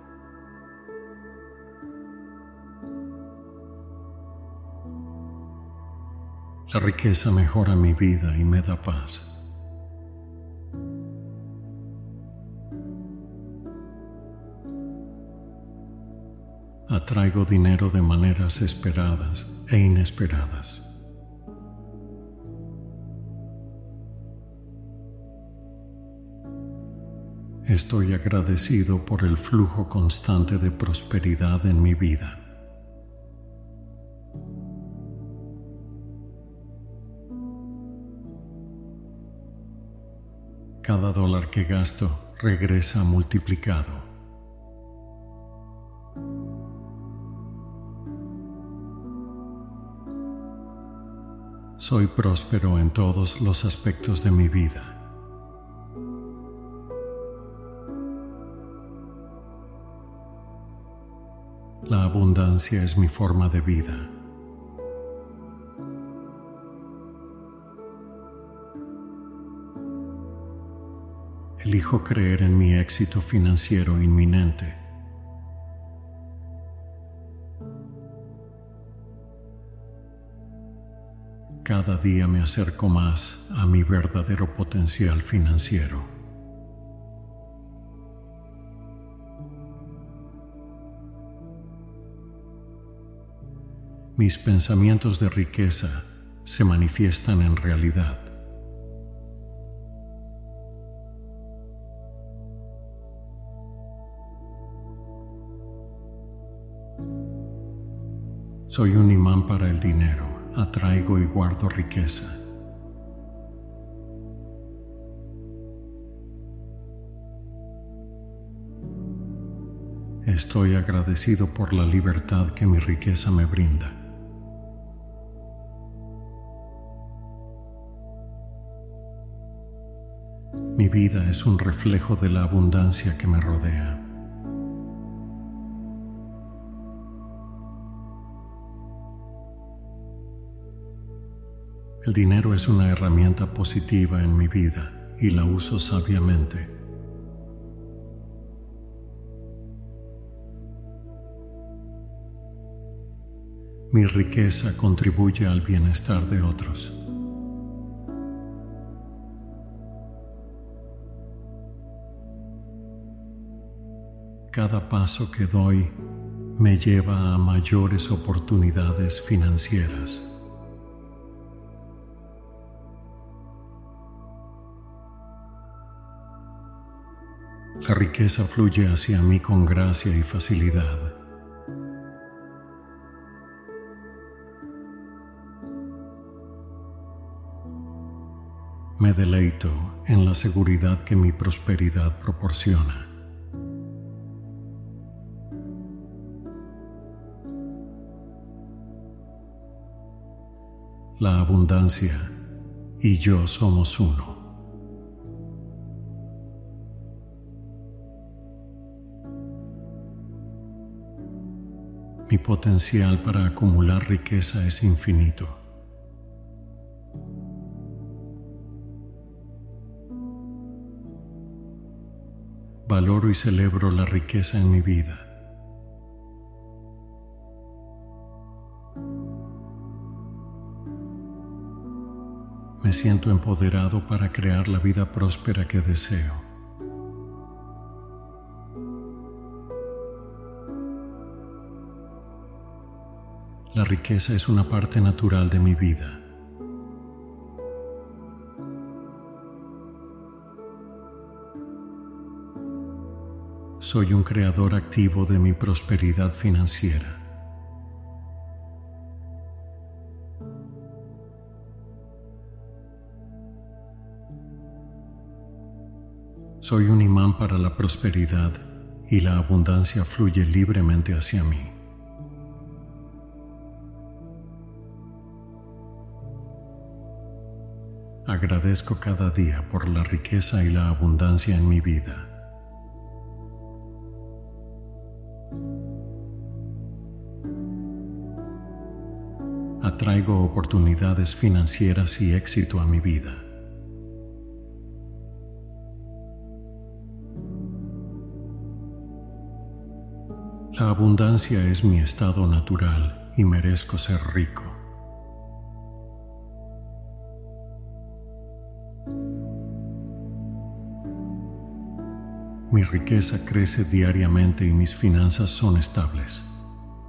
La riqueza mejora mi vida y me da paz. Atraigo dinero de maneras esperadas e inesperadas. Estoy agradecido por el flujo constante de prosperidad en mi vida. Cada dólar que gasto regresa multiplicado. Soy próspero en todos los aspectos de mi vida. La abundancia es mi forma de vida. Elijo creer en mi éxito financiero inminente. Cada día me acerco más a mi verdadero potencial financiero. Mis pensamientos de riqueza se manifiestan en realidad. Soy un imán para el dinero, atraigo y guardo riqueza. Estoy agradecido por la libertad que mi riqueza me brinda. Mi vida es un reflejo de la abundancia que me rodea. El dinero es una herramienta positiva en mi vida y la uso sabiamente. Mi riqueza contribuye al bienestar de otros. Cada paso que doy me lleva a mayores oportunidades financieras. La riqueza fluye hacia mí con gracia y facilidad. Me deleito en la seguridad que mi prosperidad proporciona. La abundancia y yo somos uno. Mi potencial para acumular riqueza es infinito. Valoro y celebro la riqueza en mi vida. Me siento empoderado para crear la vida próspera que deseo. La riqueza es una parte natural de mi vida. Soy un creador activo de mi prosperidad financiera. Soy un imán para la prosperidad y la abundancia fluye libremente hacia mí. Agradezco cada día por la riqueza y la abundancia en mi vida. Atraigo oportunidades financieras y éxito a mi vida. La abundancia es mi estado natural y merezco ser rico. Mi riqueza crece diariamente y mis finanzas son estables.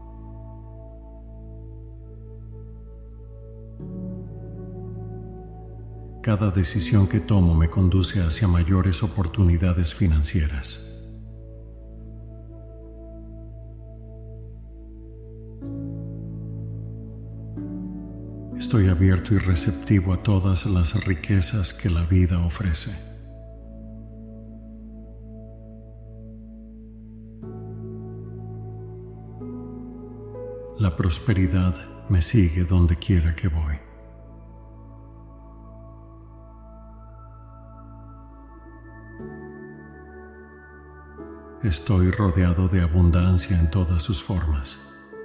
Cada decisión que tomo me conduce hacia mayores oportunidades financieras. Estoy abierto y receptivo a todas las riquezas que la vida ofrece. La prosperidad me sigue donde quiera que voy. Estoy rodeado de abundancia en todas sus formas.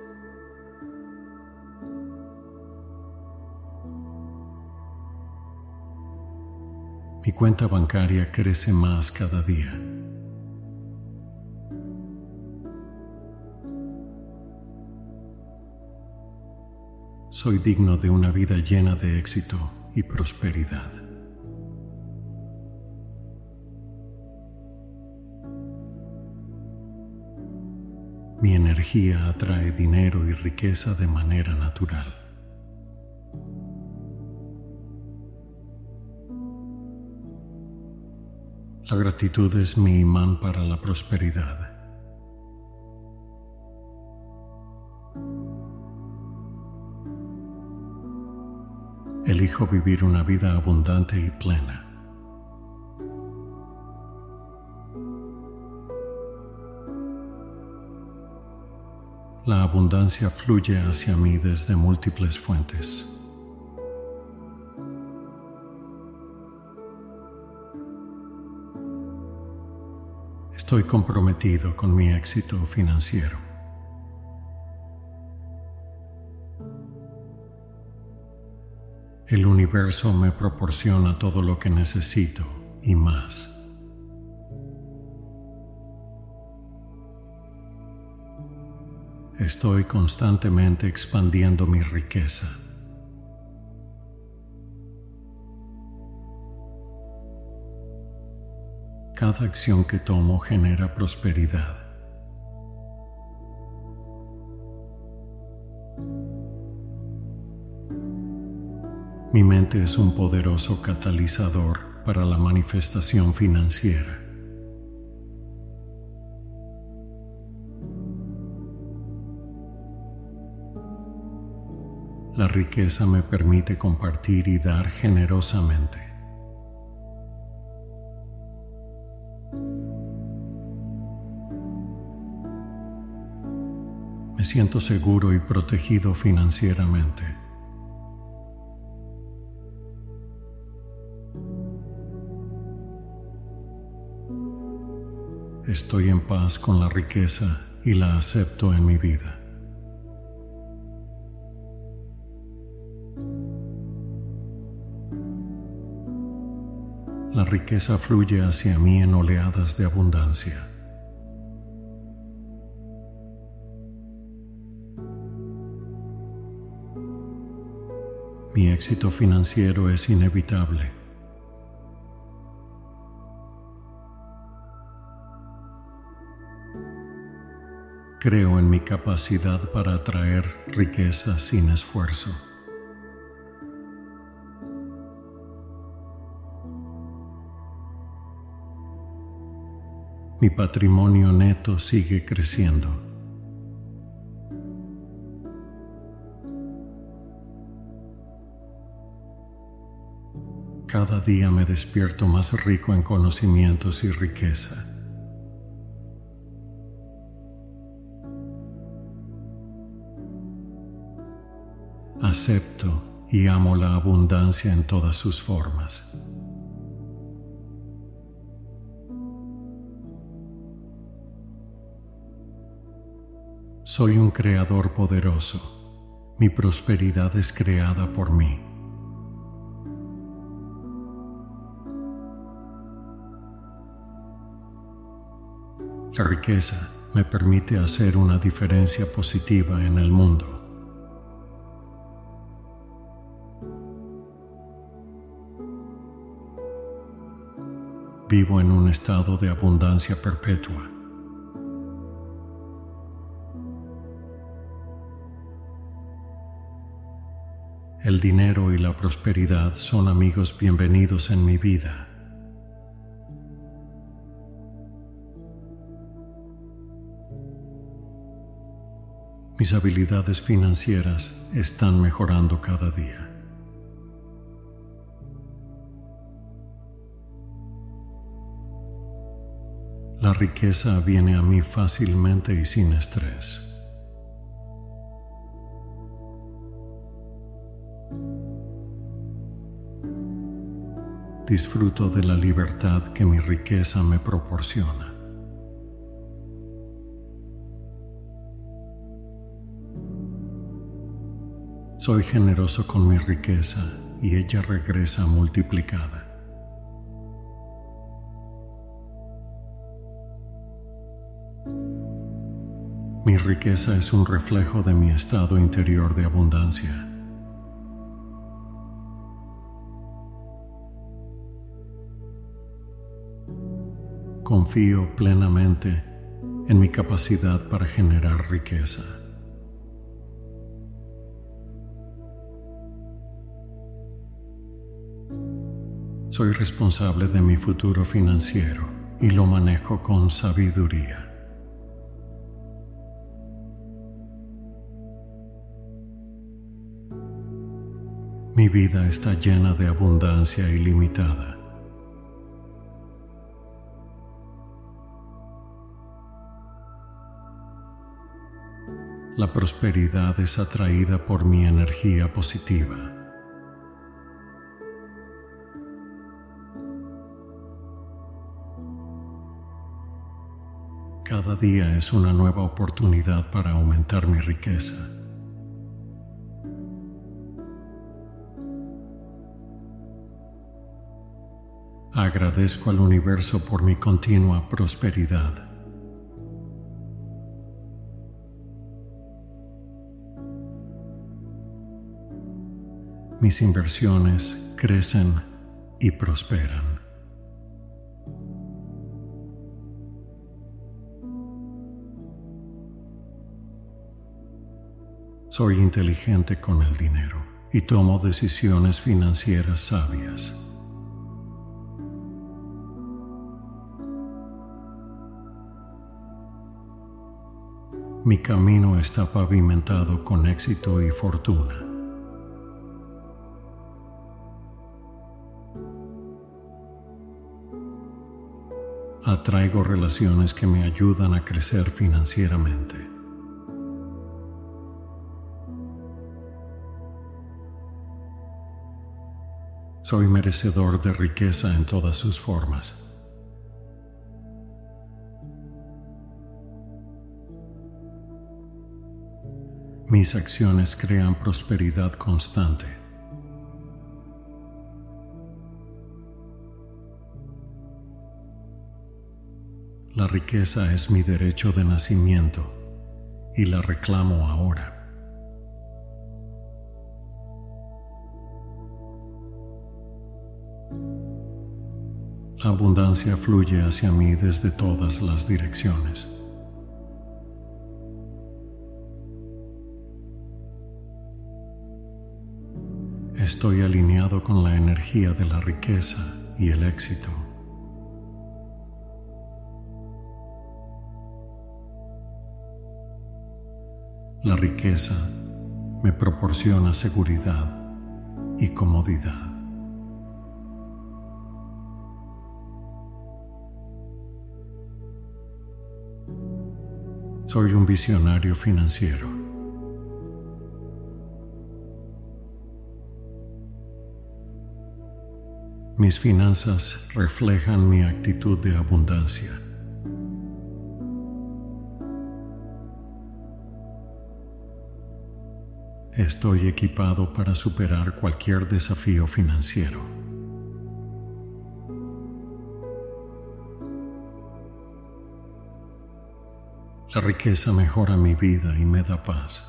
Mi cuenta bancaria crece más cada día. Soy digno de una vida llena de éxito y prosperidad. Mi energía atrae dinero y riqueza de manera natural. La gratitud es mi imán para la prosperidad. Elijo vivir una vida abundante y plena. La abundancia fluye hacia mí desde múltiples fuentes. Estoy comprometido con mi éxito financiero. El universo me proporciona todo lo que necesito y más. Estoy constantemente expandiendo mi riqueza. Cada acción que tomo genera prosperidad. Mi mente es un poderoso catalizador para la manifestación financiera. La riqueza me permite compartir y dar generosamente. Me siento seguro y protegido financieramente. Estoy en paz con la riqueza y la acepto en mi vida. La riqueza fluye hacia mí en oleadas de abundancia. Mi éxito financiero es inevitable. Creo en mi capacidad para atraer riqueza sin esfuerzo. Mi patrimonio neto sigue creciendo. Cada día me despierto más rico en conocimientos y riqueza. Acepto y amo la abundancia en todas sus formas. Soy un creador poderoso. Mi prosperidad es creada por mí. La riqueza me permite hacer una diferencia positiva en el mundo. Vivo en un estado de abundancia perpetua. El dinero y la prosperidad son amigos bienvenidos en mi vida. Mis habilidades financieras están mejorando cada día. La riqueza viene a mí fácilmente y sin estrés. Disfruto de la libertad que mi riqueza me proporciona. Soy generoso con mi riqueza y ella regresa multiplicada. Mi riqueza es un reflejo de mi estado interior de abundancia. Confío plenamente en mi capacidad para generar riqueza. Soy responsable de mi futuro financiero y lo manejo con sabiduría. Mi vida está llena de abundancia ilimitada. La prosperidad es atraída por mi energía positiva. Cada día es una nueva oportunidad para aumentar mi riqueza. Agradezco al universo por mi continua prosperidad. Mis inversiones crecen y prosperan. Soy inteligente con el dinero y tomo decisiones financieras sabias. Mi camino está pavimentado con éxito y fortuna. Atraigo relaciones que me ayudan a crecer financieramente. Soy merecedor de riqueza en todas sus formas. Mis acciones crean prosperidad constante. La riqueza es mi derecho de nacimiento y la reclamo ahora. La abundancia fluye hacia mí desde todas las direcciones. Estoy alineado con la energía de la riqueza y el éxito. La riqueza me proporciona seguridad y comodidad. Soy un visionario financiero. Mis finanzas reflejan mi actitud de abundancia. Estoy equipado para superar cualquier desafío financiero. La riqueza mejora mi vida y me da paz.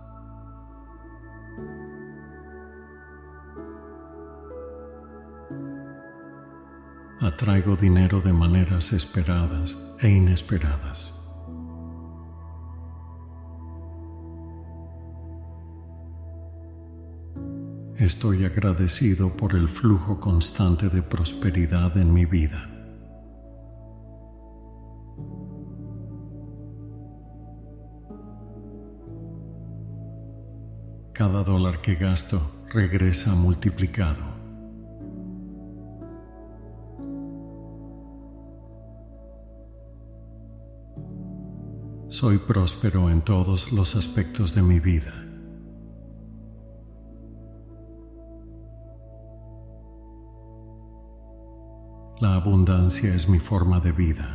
Atraigo dinero de maneras esperadas e inesperadas. Estoy agradecido por el flujo constante de prosperidad en mi vida. Cada dólar que gasto regresa multiplicado. Soy próspero en todos los aspectos de mi vida. La abundancia es mi forma de vida.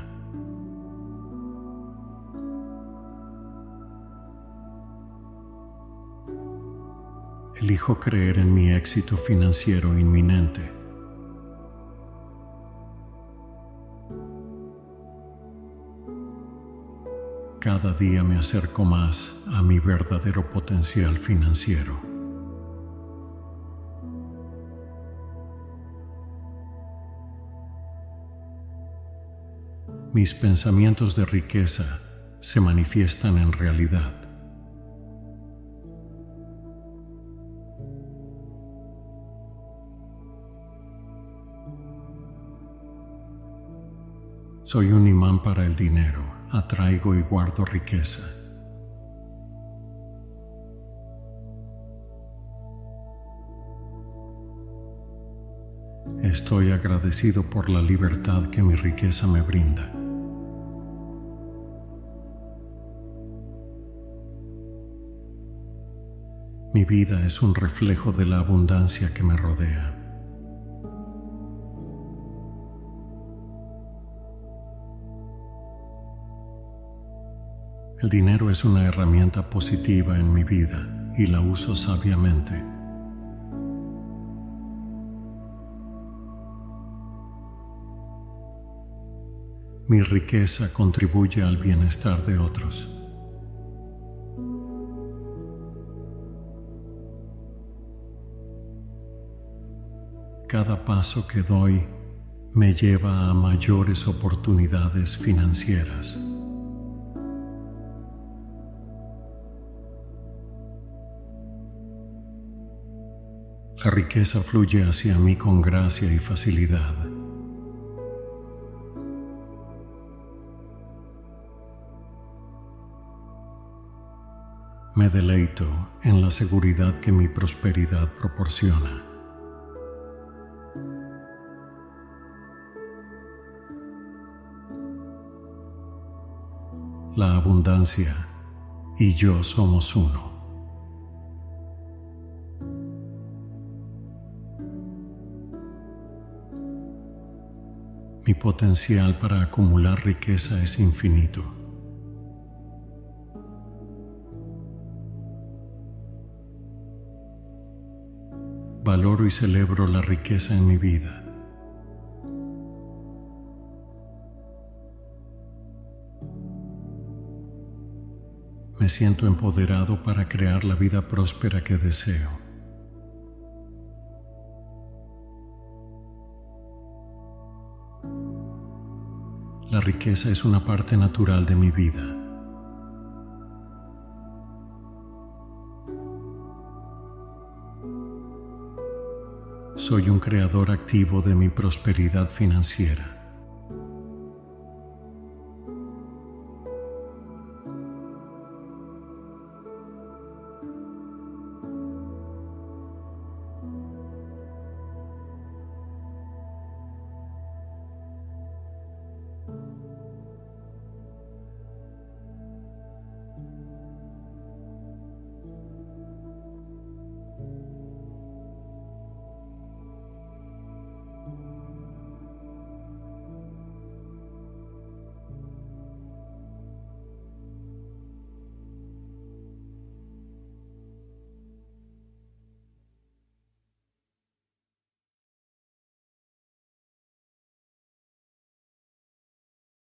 Elijo creer en mi éxito financiero inminente. Cada día me acerco más a mi verdadero potencial financiero. Mis pensamientos de riqueza se manifiestan en realidad. Soy un imán para el dinero, atraigo y guardo riqueza. Estoy agradecido por la libertad que mi riqueza me brinda. Mi vida es un reflejo de la abundancia que me rodea. El dinero es una herramienta positiva en mi vida y la uso sabiamente. Mi riqueza contribuye al bienestar de otros. Cada paso que doy me lleva a mayores oportunidades financieras. La riqueza fluye hacia mí con gracia y facilidad. Me deleito en la seguridad que mi prosperidad proporciona. La abundancia y yo somos uno. Mi potencial para acumular riqueza es infinito. Valoro y celebro la riqueza en mi vida. Me siento empoderado para crear la vida próspera que deseo. La riqueza es una parte natural de mi vida. Soy un creador activo de mi prosperidad financiera.